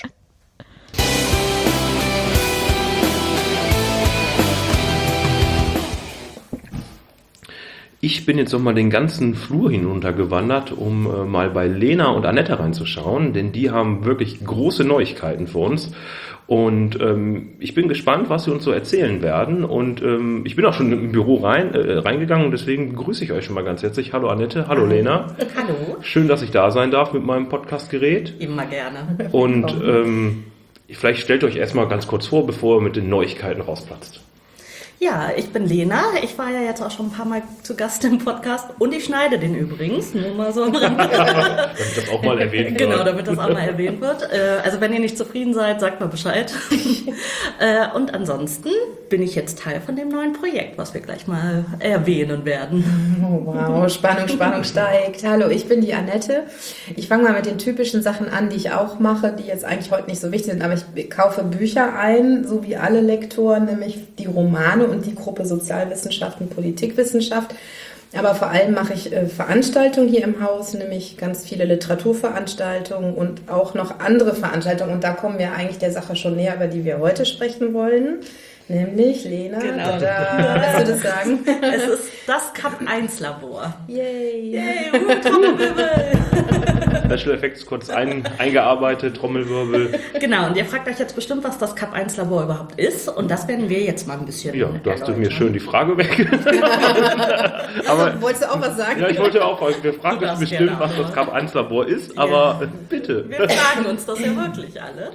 Ich bin jetzt nochmal den ganzen Flur hinuntergewandert, um äh, mal bei Lena und Annette reinzuschauen, denn die haben wirklich große Neuigkeiten für uns. Und ähm, ich bin gespannt, was sie uns so erzählen werden. Und ähm, ich bin auch schon im Büro rein, äh, reingegangen und deswegen begrüße ich euch schon mal ganz herzlich. Hallo Annette, hallo Lena. Hallo, Schön, dass ich da sein darf mit meinem Podcastgerät. immer gerne. Und ähm, vielleicht stellt euch erstmal ganz kurz vor, bevor ihr mit den Neuigkeiten rausplatzt. Ja, ich bin Lena. Ich war ja jetzt auch schon ein paar Mal zu Gast im Podcast und ich schneide den übrigens, nur mal so am Rande. Damit das auch mal erwähnt wird. Genau, damit das auch mal erwähnt wird. Äh, Also wenn ihr nicht zufrieden seid, sagt mal Bescheid. Äh, Und ansonsten bin ich jetzt Teil von dem neuen Projekt, was wir gleich mal erwähnen werden. Oh, wow, Spannung, Spannung steigt. Hallo, ich bin die Annette. Ich fange mal mit den typischen Sachen an, die ich auch mache, die jetzt eigentlich heute nicht so wichtig sind, aber ich kaufe Bücher ein, so wie alle Lektoren, nämlich die Romane und die Gruppe Sozialwissenschaften, Politikwissenschaft. Aber vor allem mache ich äh, Veranstaltungen hier im Haus, nämlich ganz viele Literaturveranstaltungen und auch noch andere Veranstaltungen. Und da kommen wir eigentlich der Sache schon näher, über die wir heute sprechen wollen. Nämlich, Lena, Genau. da, willst du das sagen? Es ist das Kap eins Labor. Yay! Yay, uh, Trommelwirbel. Special Effects kurz ein, eingearbeitet, Trommelwirbel. Genau, und ihr fragt euch jetzt bestimmt, was das Kap eins Labor überhaupt ist. Und das werden wir jetzt mal ein bisschen Ja, du hast mir erläutern. schön die Frage weg. Aber wolltest du auch was sagen? Ja, ich wollte auch, wir fragen Du uns darfst bestimmt, gerne was auch. das Kap eins Labor ist, aber bitte. Wir fragen uns das ja wirklich alle.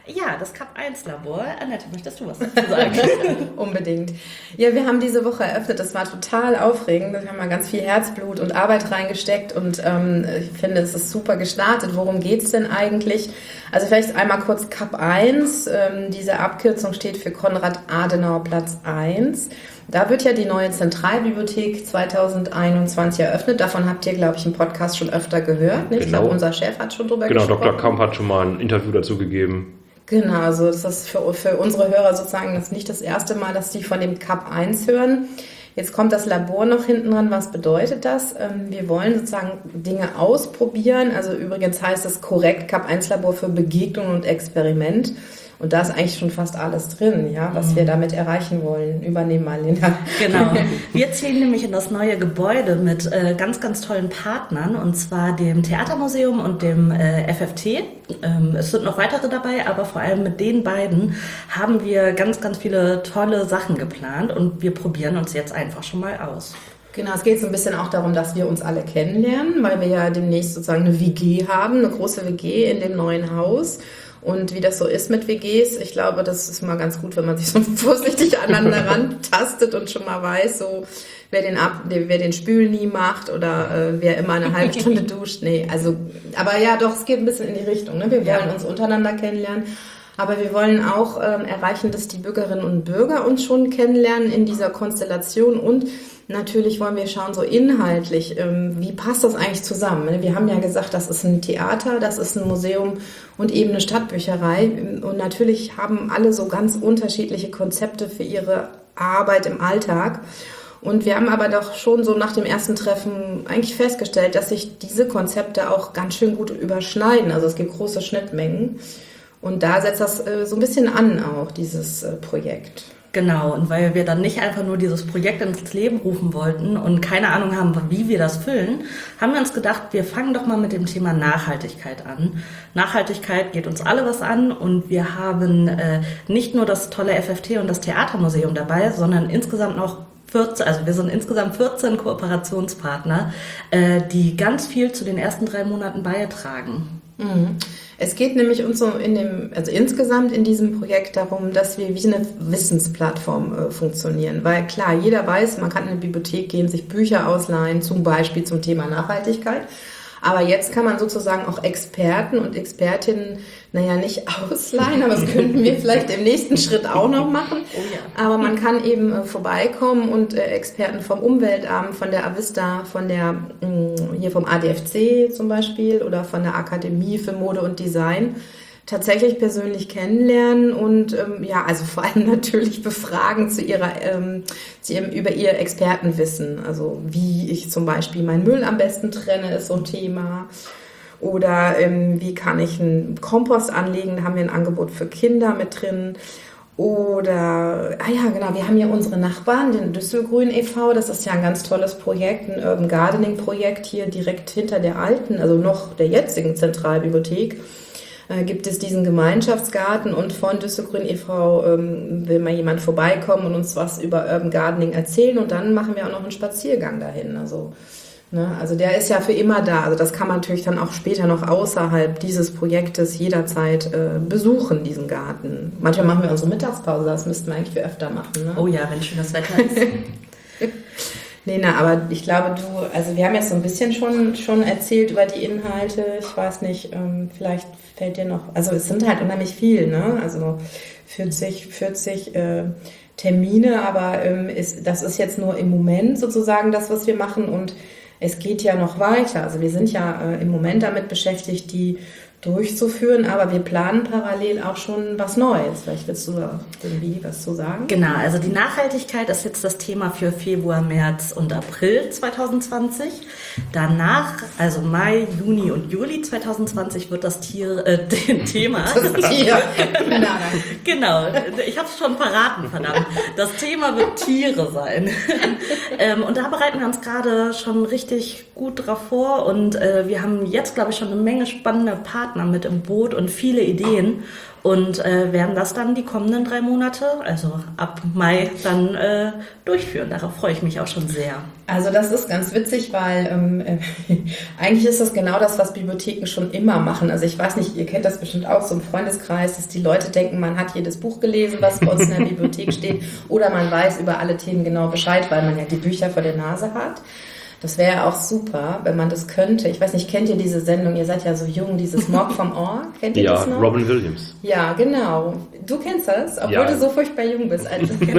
Ja, das Cup eins Labor. Annette, möchtest du was dazu sagen? Unbedingt. Ja, wir haben diese Woche eröffnet. Das war total aufregend. Wir haben mal ganz viel Herzblut und Arbeit reingesteckt und ähm, ich finde, es ist super gestartet. Worum geht's denn eigentlich? Also vielleicht einmal kurz Cup eins. Ähm, diese Abkürzung steht für Konrad-Adenauer-Platz eins. Da wird ja die neue Zentralbibliothek zwanzig einundzwanzig eröffnet. Davon habt ihr, glaube ich, im Podcast schon öfter gehört. Nicht? Genau. Ich glaube, unser Chef hat schon drüber genau, gesprochen. Genau, Doktor Kamp hat schon mal ein Interview dazu gegeben. Genau, also das ist für, für unsere Hörer sozusagen das nicht das erste Mal, dass die von dem Cup eins hören. Jetzt kommt das Labor noch hinten dran. Was bedeutet das? Wir wollen sozusagen Dinge ausprobieren. Also übrigens heißt es korrekt Cup eins Labor für Begegnung und Experiment. Und da ist eigentlich schon fast alles drin, ja, was wir damit erreichen wollen. Übernehmen mal, Linda. Genau. Wir ziehen nämlich in das neue Gebäude mit äh, ganz, ganz tollen Partnern, und zwar dem Theatermuseum und dem äh, F F T. Ähm, es sind noch weitere dabei, aber vor allem mit den beiden haben wir ganz, ganz viele tolle Sachen geplant und wir probieren uns jetzt einfach schon mal aus. Genau, es geht so ein bisschen auch darum, dass wir uns alle kennenlernen, weil wir ja demnächst sozusagen eine W G haben, eine große W G in dem neuen Haus. Und wie das so ist mit W Gs, ich glaube, das ist mal ganz gut, wenn man sich so vorsichtig aneinander rantastet und schon mal weiß, so wer den ab, wer den Spül nie macht oder äh, wer immer eine halbe Stunde duscht. Nee, also, aber ja, doch, es geht ein bisschen in die Richtung. Ne? Wir wollen ja. uns untereinander kennenlernen. Aber wir wollen auch ähm, erreichen, dass die Bürgerinnen und Bürger uns schon kennenlernen in dieser Konstellation. Und natürlich wollen wir schauen, so inhaltlich, ähm, wie passt das eigentlich zusammen? Wir haben ja gesagt, das ist ein Theater, das ist ein Museum und eben eine Stadtbücherei. Und natürlich haben alle so ganz unterschiedliche Konzepte für ihre Arbeit im Alltag. Und wir haben aber doch schon so nach dem ersten Treffen eigentlich festgestellt, dass sich diese Konzepte auch ganz schön gut überschneiden. Also es gibt große Schnittmengen. Und da setzt das äh, so ein bisschen an auch, dieses äh, Projekt. Genau, und weil wir dann nicht einfach nur dieses Projekt ins Leben rufen wollten und keine Ahnung haben, wie wir das füllen, haben wir uns gedacht, wir fangen doch mal mit dem Thema Nachhaltigkeit an. Nachhaltigkeit geht uns alle was an und wir haben äh, nicht nur das tolle F F T und das Theatermuseum dabei, sondern insgesamt noch vierzehn, also wir sind insgesamt vierzehn Kooperationspartner, äh, die ganz viel zu den ersten drei Monaten beitragen. Mhm. Es geht nämlich uns so in dem, also insgesamt in diesem Projekt darum, dass wir wie eine Wissensplattform äh, funktionieren. Weil klar, jeder weiß, man kann in eine Bibliothek gehen, sich Bücher ausleihen, zum Beispiel zum Thema Nachhaltigkeit. Aber jetzt kann man sozusagen auch Experten und Expertinnen, naja, nicht ausleihen, aber das könnten wir vielleicht im nächsten Schritt auch noch machen. Oh ja. Aber man kann eben äh, vorbeikommen und äh, Experten vom Umweltamt, von der Avista, von der, mh, hier vom A D F C zum Beispiel oder von der Akademie für Mode und Design tatsächlich persönlich kennenlernen und ähm, ja, also vor allem natürlich befragen zu ihrer, ähm, zu ihrem, über ihr Expertenwissen. Also wie ich zum Beispiel meinen Müll am besten trenne, ist so ein Thema. Oder ähm, wie kann ich einen Kompost anlegen, da haben wir ein Angebot für Kinder mit drin. Oder, ah ja, genau, wir haben hier unsere Nachbarn, den Düsselgrün e V, das ist ja ein ganz tolles Projekt, ein Urban Gardening Projekt hier direkt hinter der alten, also noch der jetzigen Zentralbibliothek. Gibt es diesen Gemeinschaftsgarten und von Düsselgrün e V ähm, will mal jemand vorbeikommen und uns was über Urban Gardening erzählen und dann machen wir auch noch einen Spaziergang dahin. Also, ne, also der ist ja für immer da. Also das kann man natürlich dann auch später noch außerhalb dieses Projektes jederzeit äh, besuchen, diesen Garten. Manchmal machen wir unsere Mittagspause, das müssten wir eigentlich viel öfter machen. Ne? Oh ja, wenn schönes Wetter ist. Lena, aber ich glaube, du, also wir haben jetzt so ein bisschen schon, schon erzählt über die Inhalte. Ich weiß nicht, ähm, vielleicht fällt dir noch, also es sind halt unheimlich viel, ne? Also vierzig, vierzig äh, Termine, aber ähm, ist, das ist jetzt nur im Moment sozusagen das, was wir machen und es geht ja noch weiter. Also wir sind ja äh, im Moment damit beschäftigt, die durchzuführen, aber wir planen parallel auch schon was Neues. Vielleicht willst du da irgendwie was zu sagen? Genau, also die Nachhaltigkeit ist jetzt das Thema für Februar, März und April zwanzig zwanzig. Danach, also Mai, Juni und Juli zwanzig zwanzig wird das Tier, äh, Thema. Das Tier. Nein, nein. Genau, ich habe es schon verraten, verdammt. Das Thema wird Tiere sein. ähm, und da bereiten wir uns gerade schon richtig gut drauf vor und äh, wir haben jetzt, glaube ich, schon eine Menge spannende Partner Partner mit im Boot und viele Ideen und äh, werden das dann die kommenden drei Monate, also ab Mai, dann äh, durchführen. Darauf freue ich mich auch schon sehr. Also das ist ganz witzig, weil ähm, äh, eigentlich ist das genau das, was Bibliotheken schon immer machen. Also ich weiß nicht, ihr kennt das bestimmt auch so im Freundeskreis, dass die Leute denken, man hat jedes Buch gelesen, was bei uns in der Bibliothek steht, oder man weiß über alle Themen genau Bescheid, weil man ja die Bücher vor der Nase hat. Das wäre ja auch super, wenn man das könnte. Ich weiß nicht, kennt ihr diese Sendung? Ihr seid ja so jung, dieses Mob vom Ohr. Kennt ihr ja, das noch? Ja, Robin Williams. Ja, genau. Du kennst das, obwohl ja. du so furchtbar jung bist. Also, ich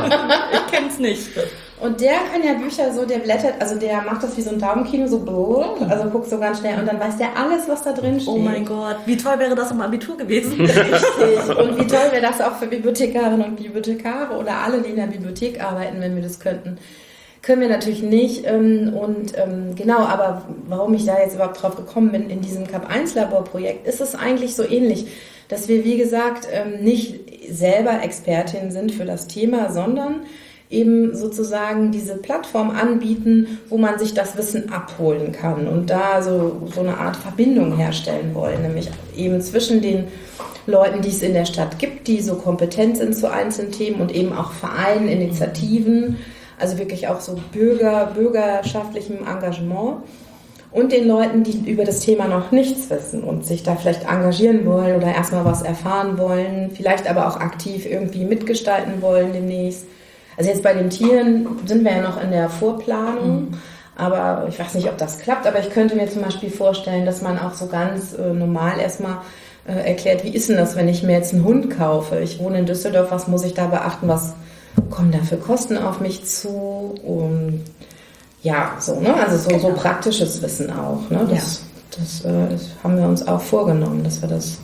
kenn's nicht. Und der kann ja Bücher so, der blättert, also der macht das wie so ein Daumenkino, so blub, also guckt so ganz schnell und dann weiß der alles, was da drin steht. Oh mein Gott, wie toll wäre das im Abitur gewesen? Richtig. Und wie toll wäre das auch für Bibliothekarinnen und Bibliothekare oder alle, die in der Bibliothek arbeiten, wenn wir das könnten. Können wir natürlich nicht. Und genau, aber warum ich da jetzt überhaupt drauf gekommen bin, in diesem Kap eins Laborprojekt, ist es eigentlich so ähnlich, dass wir, wie gesagt, nicht selber Expertinnen sind für das Thema, sondern eben sozusagen diese Plattform anbieten, wo man sich das Wissen abholen kann und da so, so eine Art Verbindung herstellen wollen, nämlich eben zwischen den Leuten, die es in der Stadt gibt, die so kompetent sind zu einzelnen Themen und eben auch Vereinen, Initiativen, also wirklich auch so Bürger, bürgerschaftlichem Engagement und den Leuten, die über das Thema noch nichts wissen und sich da vielleicht engagieren wollen oder erstmal was erfahren wollen, vielleicht aber auch aktiv irgendwie mitgestalten wollen demnächst. Also jetzt bei den Tieren sind wir ja noch in der Vorplanung, mhm. aber ich weiß nicht, ob das klappt, aber ich könnte mir zum Beispiel vorstellen, dass man auch so ganz äh, normal erstmal äh, erklärt, wie ist denn das, wenn ich mir jetzt einen Hund kaufe? Ich wohne in Düsseldorf, was muss ich da beachten, was kommen da für Kosten auf mich zu? Und ja, so, ne? Also so, genau. so praktisches Wissen auch. Ne? Das, ja. das, äh, das haben wir uns auch vorgenommen, dass wir das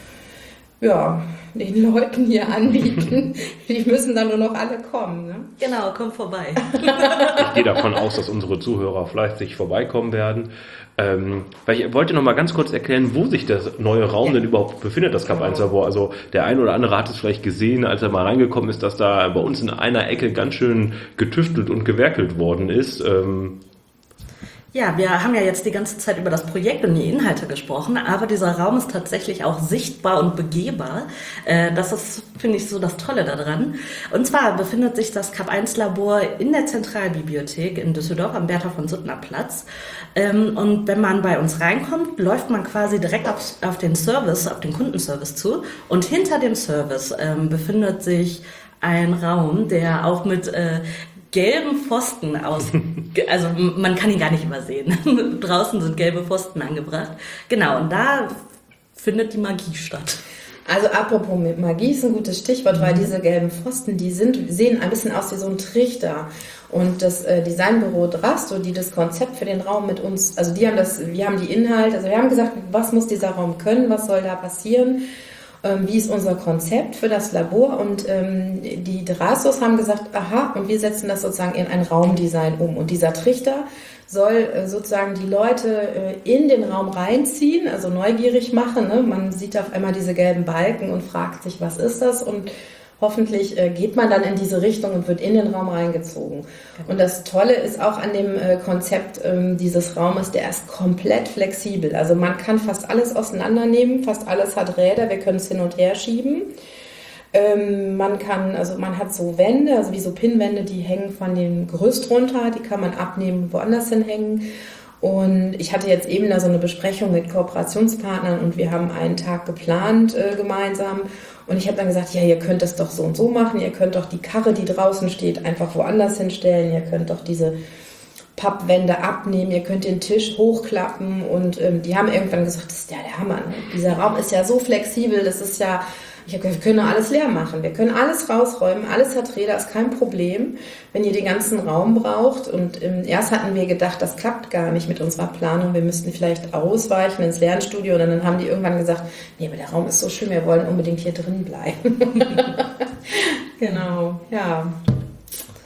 ja, den Leuten hier anbieten. Die müssen dann nur noch alle kommen. Ne? Genau, komm vorbei. Ich gehe davon aus, dass unsere Zuhörer fleißig vorbeikommen werden. Ähm, weil ich wollte noch mal ganz kurz erklären, wo sich das neue Raum ja. denn überhaupt befindet, das Kap eins Labor. Also der eine oder andere hat es vielleicht gesehen, als er mal reingekommen ist, dass da bei uns in einer Ecke ganz schön getüftelt und gewerkelt worden ist. Ähm, Ja, wir haben ja jetzt die ganze Zeit über das Projekt und die Inhalte gesprochen, aber dieser Raum ist tatsächlich auch sichtbar und begehbar. Das ist, finde ich, so das Tolle daran. Und zwar befindet sich das Kap eins Labor in der Zentralbibliothek in Düsseldorf am Bertha von Suttner Platz. Und wenn man bei uns reinkommt, läuft man quasi direkt auf, auf den Service, auf den Kundenservice zu. Und hinter dem Service befindet sich ein Raum, der auch mit äh, gelben Pfosten aus, also man kann ihn gar nicht übersehen. Draußen sind gelbe Pfosten angebracht. Genau, und da findet die Magie statt. Also apropos mit Magie ist ein gutes Stichwort, mhm. weil diese gelben Pfosten, die sind, sehen ein bisschen aus wie so ein Trichter. Und das äh, Designbüro Drasto, die das Konzept für den Raum mit uns, also die haben das, wir haben die Inhalte, also wir haben gesagt, was muss dieser Raum können, was soll da passieren? Wie ist unser Konzept für das Labor? Und ähm, die Drastos haben gesagt, aha, und wir setzen das sozusagen in ein Raumdesign um. Und dieser Trichter soll äh, sozusagen die Leute äh, in den Raum reinziehen, also neugierig machen. Ne? Man sieht auf einmal diese gelben Balken und fragt sich, was ist das? Und hoffentlich äh, geht man dann in diese Richtung und wird in den Raum reingezogen. Und das Tolle ist auch an dem äh, Konzept ähm, dieses Raumes, der ist komplett flexibel. Also man kann fast alles auseinandernehmen, fast alles hat Räder, wir können es hin und her schieben. Ähm, man kann, also man hat so Wände, also wie so Pinnwände, die hängen von dem Gerüst runter, die kann man abnehmen, woanders hinhängen. Und ich hatte jetzt eben da so eine Besprechung mit Kooperationspartnern und wir haben einen Tag geplant äh, gemeinsam. Und ich habe dann gesagt, ja, ihr könnt das doch so und so machen, ihr könnt doch die Karre, die draußen steht, einfach woanders hinstellen, ihr könnt doch diese Pappwände abnehmen, ihr könnt den Tisch hochklappen und ähm, die haben irgendwann gesagt, das ist ja der Hammer, ne? Dieser Raum ist ja so flexibel, das ist ja, ich hab gesagt, wir können alles leer machen, wir können alles rausräumen, alles hat Räder, ist kein Problem, wenn ihr den ganzen Raum braucht. Und ähm, erst hatten wir gedacht, das klappt gar nicht mit unserer Planung, wir müssten vielleicht ausweichen ins Lernstudio und dann haben die irgendwann gesagt, nee, aber der Raum ist so schön, wir wollen unbedingt hier drin bleiben. Genau, ja.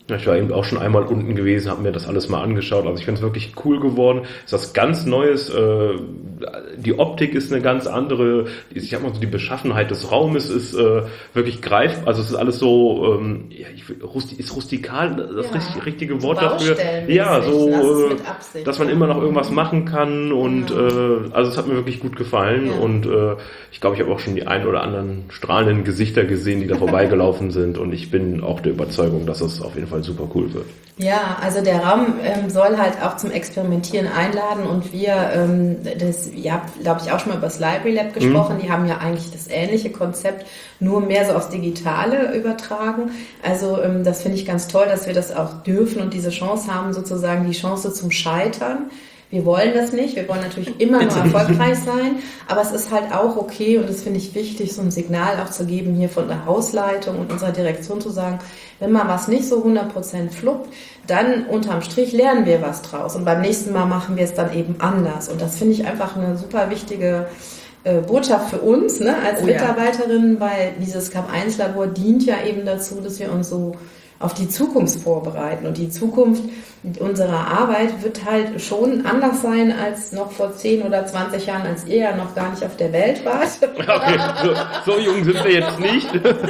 Ich war eben auch schon einmal unten gewesen, habe mir das alles mal angeschaut. Also ich finde es wirklich cool geworden. Es ist was ganz Neues. Äh, die Optik ist eine ganz andere. Ich sag mal so, die Beschaffenheit des Raumes ist äh, wirklich greifbar. Also es ist alles so, ähm, ja, ich, rusti- ist rustikal das Ja. richtig, richtige So Wort dafür. baustellenmäßig, Ja, so, das ist äh, mit Absicht. dass man immer noch irgendwas machen kann. Und Ja. äh, also es hat mir wirklich gut gefallen. Ja. Und äh, ich glaube, ich habe auch schon die ein oder anderen strahlenden Gesichter gesehen, die da vorbeigelaufen sind. Und ich bin auch der Überzeugung, dass es auf jeden Fall super cool wird. Ja, also der Raum ähm, soll halt auch zum Experimentieren einladen und wir, ähm, das, ihr habt, glaube ich, auch schon mal über das Library Lab gesprochen, mhm. die haben ja eigentlich das ähnliche Konzept, nur mehr so aufs Digitale übertragen. Also ähm, das finde ich ganz toll, dass wir das auch dürfen und diese Chance haben, sozusagen die Chance zum Scheitern. Wir wollen das nicht, wir wollen natürlich immer nur erfolgreich sein, aber es ist halt auch okay und das finde ich wichtig, so ein Signal auch zu geben hier von der Hausleitung und unserer Direktion zu sagen, wenn mal was nicht so hundert Prozent fluppt, dann unterm Strich lernen wir was draus und beim nächsten Mal machen wir es dann eben anders und das finde ich einfach eine super wichtige äh, Botschaft für uns, ne, als Oh, Mitarbeiterin, ja. Weil dieses C A P eins Labor dient ja eben dazu, dass wir uns so auf die Zukunft vorbereiten. Und die Zukunft unserer Arbeit wird halt schon anders sein als noch vor zehn oder zwanzig Jahren, als ihr ja noch gar nicht auf der Welt wart. Okay, so, so jung sind wir jetzt nicht.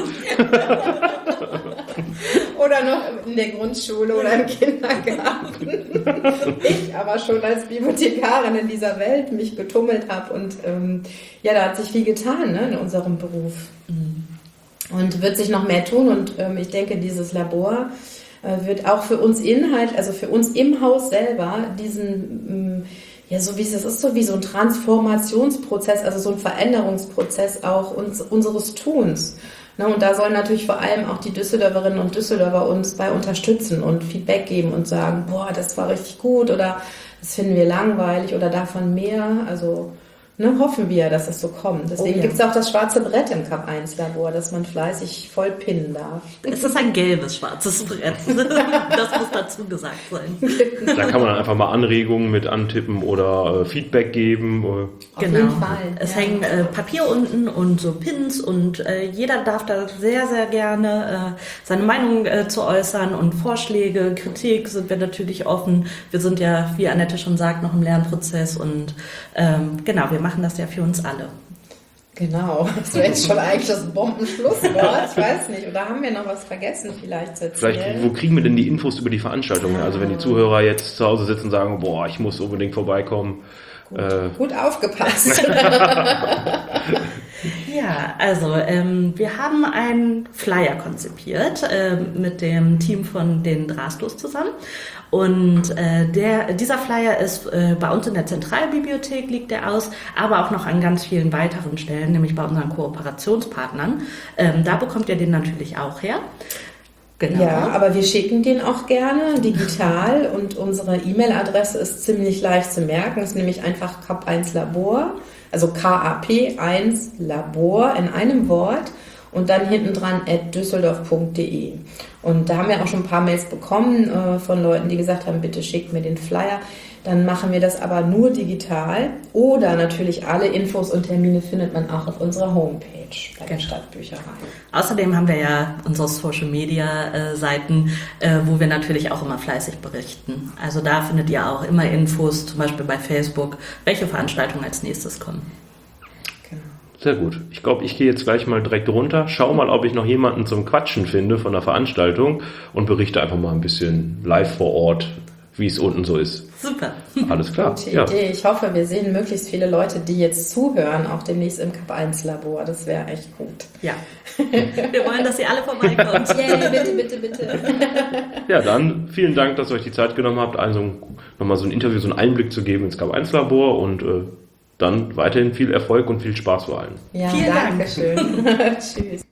Oder noch in der Grundschule oder im Kindergarten. Ich aber schon als Bibliothekarin in dieser Welt mich getummelt habe. Und ähm, ja, da hat sich viel getan, ne, in unserem Beruf. Und wird sich noch mehr tun und ähm, ich denke, dieses Labor äh, wird auch für uns Inhalt, also für uns im Haus selber, diesen, ähm, ja, so wie es ist, so wie so ein Transformationsprozess, also so ein Veränderungsprozess auch uns, unseres Tuns. Ne, und da sollen natürlich vor allem auch die Düsseldorferinnen und Düsseldorfer uns bei unterstützen und Feedback geben und sagen, boah, das war richtig gut oder das finden wir langweilig oder davon mehr, also Ne, hoffen wir, dass es so kommt. Deswegen oh, ja. gibt es auch das schwarze Brett im C A P eins Labor, dass man fleißig voll pinnen darf. Es ist ein gelbes schwarzes Brett. Das muss dazu gesagt sein. Da kann man dann einfach mal Anregungen mit antippen oder äh, Feedback geben. Auf genau. jeden Fall. Es ja. hängen äh, Papier unten und so Pins und äh, jeder darf da sehr, sehr gerne äh, seine Meinung äh, zu äußern und Vorschläge, Kritik sind wir natürlich offen. Wir sind ja, wie Annette schon sagt, noch im Lernprozess und ähm, genau, wir machen das ja für uns alle. Genau, das wäre jetzt schon eigentlich das Bombenschlusswort. Ich weiß nicht, oder haben wir noch was vergessen vielleicht zu erzählen? Vielleicht, wo kriegen wir denn die Infos über die Veranstaltungen? Also wenn die Zuhörer jetzt zu Hause sitzen und sagen, boah, ich muss unbedingt vorbeikommen. Gut, äh, gut aufgepasst. Ja, also ähm, wir haben einen Flyer konzipiert äh, mit dem Team von den Drastos zusammen. Und äh, der, dieser Flyer ist äh, bei uns in der Zentralbibliothek liegt der aus, aber auch noch an ganz vielen weiteren Stellen, nämlich bei unseren Kooperationspartnern. Ähm, da bekommt ihr den natürlich auch her. Genau. Ja, aber wir schicken den auch gerne digital und unsere E-Mail-Adresse ist ziemlich leicht zu merken, ist nämlich einfach C A P eins Labor, also K A P eins Labor in einem Wort. Und dann hinten dran at düsseldorf punkt de. Und da haben wir auch schon ein paar Mails bekommen äh, von Leuten, die gesagt haben, bitte schickt mir den Flyer. Dann machen wir das aber nur digital. Oder natürlich alle Infos und Termine findet man auch auf unserer Homepage bei der Stadtbücherei. Außerdem haben wir ja unsere Social-Media-Seiten, äh, wo wir natürlich auch immer fleißig berichten. Also da findet ihr auch immer Infos, zum Beispiel bei Facebook, welche Veranstaltungen als nächstes kommen. Sehr gut. Ich glaube, ich gehe jetzt gleich mal direkt runter, schau mal, ob ich noch jemanden zum Quatschen finde von der Veranstaltung und berichte einfach mal ein bisschen live vor Ort, wie es unten so ist. Super. Alles klar. Gute Ja. Idee. Ich hoffe, wir sehen möglichst viele Leute, die jetzt zuhören, auch demnächst im C A P eins Labor. Das wäre echt gut. Ja. Wir wollen, dass ihr alle vorbeikommt. Yeah, bitte, bitte, bitte. Ja, dann vielen Dank, dass ihr euch die Zeit genommen habt, also nochmal so ein Interview, so einen Einblick zu geben ins C A P eins Labor und äh, dann weiterhin viel Erfolg und viel Spaß vor allem. Ja, Vielen Dank. danke schön. Tschüss.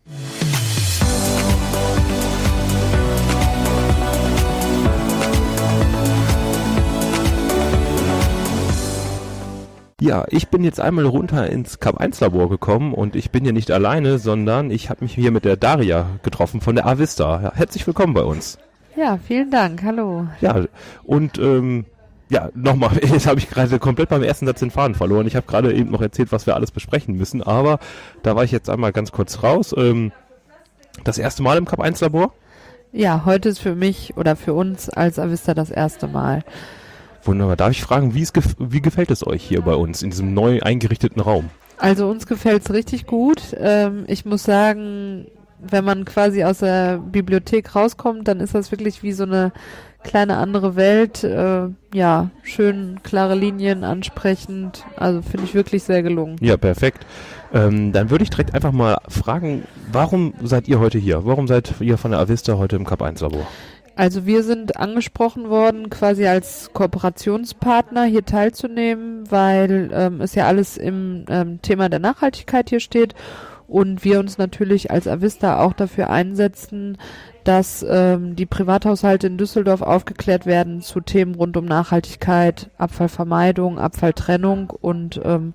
Ja, ich bin jetzt einmal runter ins C A P eins Labor gekommen und ich bin hier nicht alleine, sondern ich habe mich hier mit der Daria getroffen von der Avista. Ja, herzlich willkommen bei uns. Ja, vielen Dank. Hallo. Ja, und ähm, ja, nochmal, jetzt habe ich gerade komplett beim ersten Satz den Faden verloren. Ich habe gerade eben noch erzählt, was wir alles besprechen müssen, aber da war ich jetzt einmal ganz kurz raus. Ähm, das erste Mal im C A P eins Labor? ja, heute ist für mich oder für uns als Avista das erste Mal. Wunderbar. Darf ich fragen, wie, es gef- wie gefällt es euch hier bei uns in diesem neu eingerichteten Raum? Also uns gefällt es richtig gut. Ähm, ich muss sagen, wenn man quasi aus der Bibliothek rauskommt, dann ist das wirklich wie so eine kleine andere Welt. Äh, ja, schön klare Linien, ansprechend. Also finde ich wirklich sehr gelungen. Ja, perfekt. Ähm, dann würde ich direkt einfach mal fragen, warum seid ihr heute hier? Warum seid ihr von der Avista heute im Cap eins Labor? Also wir sind angesprochen worden, quasi als Kooperationspartner hier teilzunehmen, weil ähm, es ja alles im ähm, Thema der Nachhaltigkeit hier steht und wir uns natürlich als Avista auch dafür einsetzen, dass ähm, die Privathaushalte in Düsseldorf aufgeklärt werden zu Themen rund um Nachhaltigkeit, Abfallvermeidung, Abfalltrennung und ähm,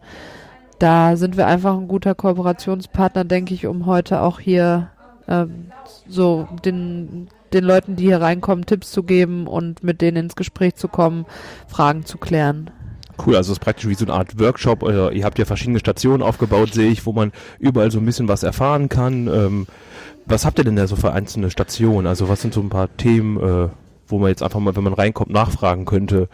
da sind wir einfach ein guter Kooperationspartner, denke ich, um heute auch hier ähm, so den den Leuten, die hier reinkommen, Tipps zu geben und mit denen ins Gespräch zu kommen, Fragen zu klären. Cool, also es ist praktisch wie so eine Art Workshop. Oder ihr habt ja verschiedene Stationen aufgebaut, sehe ich, wo man überall so ein bisschen was erfahren kann. Ähm, was habt ihr denn da so für einzelne Stationen? Also was sind so ein paar Themen, äh, wo man jetzt einfach mal, wenn man reinkommt, nachfragen könnte?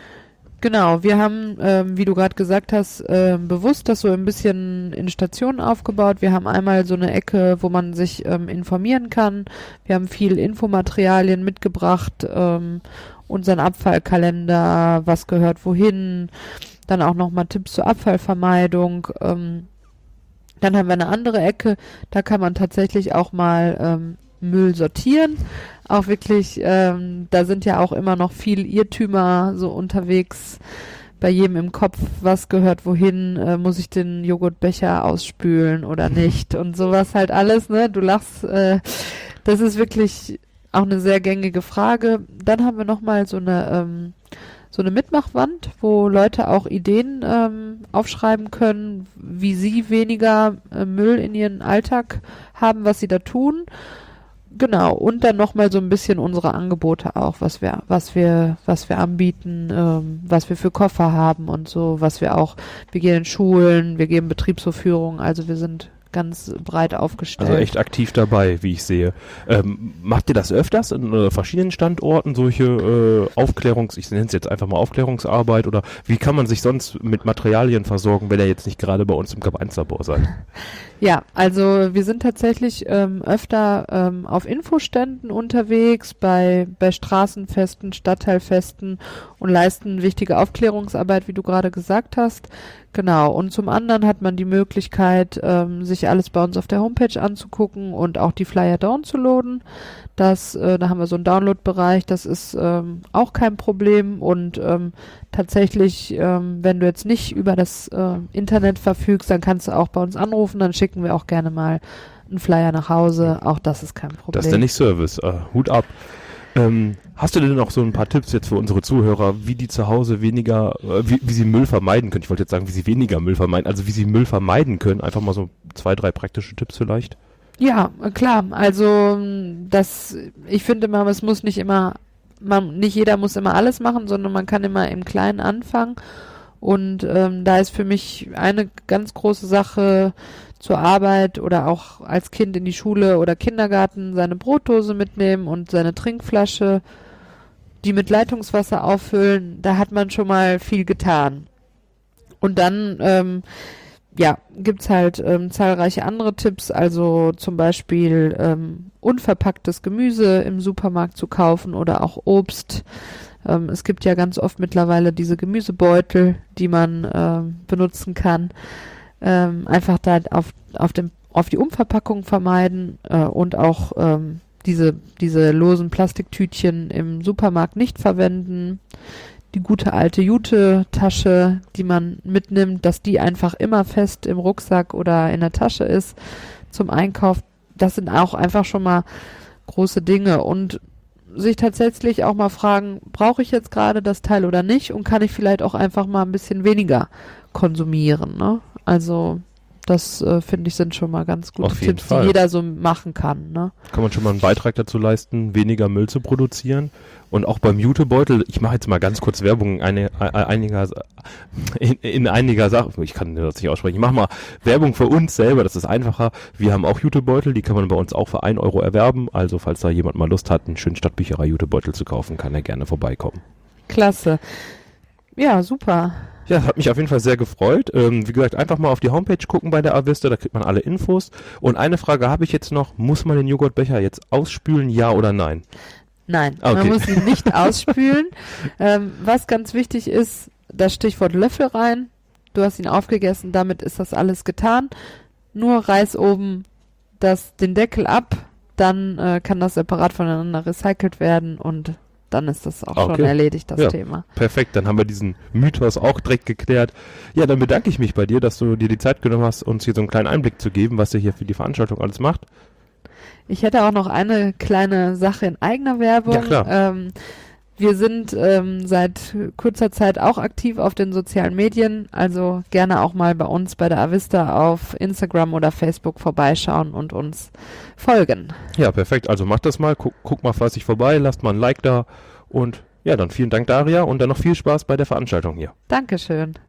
Genau, wir haben, ähm, wie du gerade gesagt hast, äh, bewusst das so ein bisschen in Stationen aufgebaut. Wir haben einmal so eine Ecke, wo man sich ähm, informieren kann. Wir haben viel Infomaterialien mitgebracht, ähm, unseren Abfallkalender, was gehört wohin, dann auch nochmal Tipps zur Abfallvermeidung. Ähm, dann haben wir eine andere Ecke, da kann man tatsächlich auch mal ähm, Müll sortieren. Auch wirklich, ähm, da sind ja auch immer noch viel Irrtümer so unterwegs bei jedem im Kopf, was gehört wohin, äh, muss ich den Joghurtbecher ausspülen oder nicht und sowas halt alles, ne? Du lachst, äh, das ist wirklich auch eine sehr gängige Frage. Dann haben wir nochmal so eine ähm, so eine Mitmachwand, wo Leute auch Ideen ähm, aufschreiben können, wie sie weniger äh, Müll in ihren Alltag haben, was sie da tun. Genau, und dann nochmal so ein bisschen unsere Angebote auch, was wir, was wir, was wir anbieten, ähm, was wir für Koffer haben und so, was wir auch, wir gehen in Schulen, wir geben Betriebsvorführungen, also wir sind ganz breit aufgestellt. Also echt aktiv dabei, wie ich sehe. Ähm, macht ihr das öfters in äh, verschiedenen Standorten, solche äh, Aufklärungs-, ich nenne es jetzt einfach mal Aufklärungsarbeit, oder wie kann man sich sonst mit Materialien versorgen, wenn ihr jetzt nicht gerade bei uns im Cap eins Labor seid? Ja, also wir sind tatsächlich ähm, öfter ähm, auf Infoständen unterwegs, bei, bei Straßenfesten, Stadtteilfesten und leisten wichtige Aufklärungsarbeit, wie du gerade gesagt hast. Genau, und zum anderen hat man die Möglichkeit, ähm, sich alles bei uns auf der Homepage anzugucken und auch die Flyer downzuladen. Das, äh, da haben wir so einen Download-Bereich, das ist ähm, auch kein Problem und ähm, tatsächlich, ähm, wenn du jetzt nicht über das äh, Internet verfügst, dann kannst du auch bei uns anrufen, dann schicken wir auch gerne mal einen Flyer nach Hause, auch das ist kein Problem. Das ist ja nicht Service, äh, Hut ab. Ähm, hast du denn noch so ein paar Tipps jetzt für unsere Zuhörer, wie die zu Hause weniger, äh, wie, wie sie Müll vermeiden können? Ich wollte jetzt sagen, wie sie weniger Müll vermeiden, also wie sie Müll vermeiden können. Einfach mal so zwei, drei praktische Tipps vielleicht. Ja, klar. Also das, ich finde immer, es muss nicht immer, man, nicht jeder muss immer alles machen, sondern man kann immer im Kleinen anfangen. Und ähm, da ist für mich eine ganz große Sache zur Arbeit oder auch als Kind in die Schule oder Kindergarten seine Brotdose mitnehmen und seine Trinkflasche, die mit Leitungswasser auffüllen. Da hat man schon mal viel getan. Und dann, ähm, ja, gibt's halt ähm, zahlreiche andere Tipps, also zum Beispiel ähm, unverpacktes Gemüse im Supermarkt zu kaufen oder auch Obst. Ähm, es gibt ja ganz oft mittlerweile diese Gemüsebeutel, die man ähm, benutzen kann. Ähm, einfach da auf, auf, dem, auf die Umverpackung vermeiden äh, und auch ähm, diese, diese losen Plastiktütchen im Supermarkt nicht verwenden. Die gute alte Jute-Tasche, die man mitnimmt, dass die einfach immer fest im Rucksack oder in der Tasche ist zum Einkauf. Das sind auch einfach schon mal große Dinge und sich tatsächlich auch mal fragen, brauche ich jetzt gerade das Teil oder nicht und kann ich vielleicht auch einfach mal ein bisschen weniger konsumieren, ne? Also Das äh, finde ich sind schon mal ganz gute Auf jeden Tipps, Fall. die jeder so machen kann. Ne? Kann man schon mal einen Beitrag dazu leisten, weniger Müll zu produzieren. Und auch beim Jutebeutel, ich mache jetzt mal ganz kurz Werbung eine, äh, einiger, in, in einiger Sachen, ich kann das nicht aussprechen, ich mache mal Werbung für uns selber, das ist einfacher. Wir haben auch Jutebeutel, die kann man bei uns auch für ein Euro erwerben. Also falls da jemand mal Lust hat, einen schönen Stadtbücherei-Jutebeutel zu kaufen, kann er gerne vorbeikommen. Klasse. Ja, super. Ja, hat mich auf jeden Fall sehr gefreut. Ähm, wie gesagt, einfach mal auf die Homepage gucken bei der Avista, da kriegt man alle Infos. Und eine Frage habe ich jetzt noch, muss man den Joghurtbecher jetzt ausspülen, ja oder nein? Nein, Okay. man muss ihn nicht ausspülen. Ähm, was ganz wichtig ist, das Stichwort Löffel rein. Du hast ihn aufgegessen, damit ist das alles getan. Nur reiß oben das, den Deckel ab, dann äh, kann das separat voneinander recycelt werden und dann ist das auch Okay. schon erledigt, das Ja. Thema. Perfekt, dann haben wir diesen Mythos auch direkt geklärt. Ja, dann bedanke ich mich bei dir, dass du dir die Zeit genommen hast, uns hier so einen kleinen Einblick zu geben, was ihr hier für die Veranstaltung alles macht. Ich hätte auch noch eine kleine Sache in eigener Werbung. Ja, klar. Ähm, wir sind ähm, seit kurzer Zeit auch aktiv auf den sozialen Medien, also gerne auch mal bei uns bei der Avista auf Instagram oder Facebook vorbeischauen und uns folgen. Ja, perfekt, also macht das mal, guck, guck mal fleißig vorbei, lasst mal ein Like da und ja, dann vielen Dank, Daria, und dann noch viel Spaß bei der Veranstaltung hier. Dankeschön.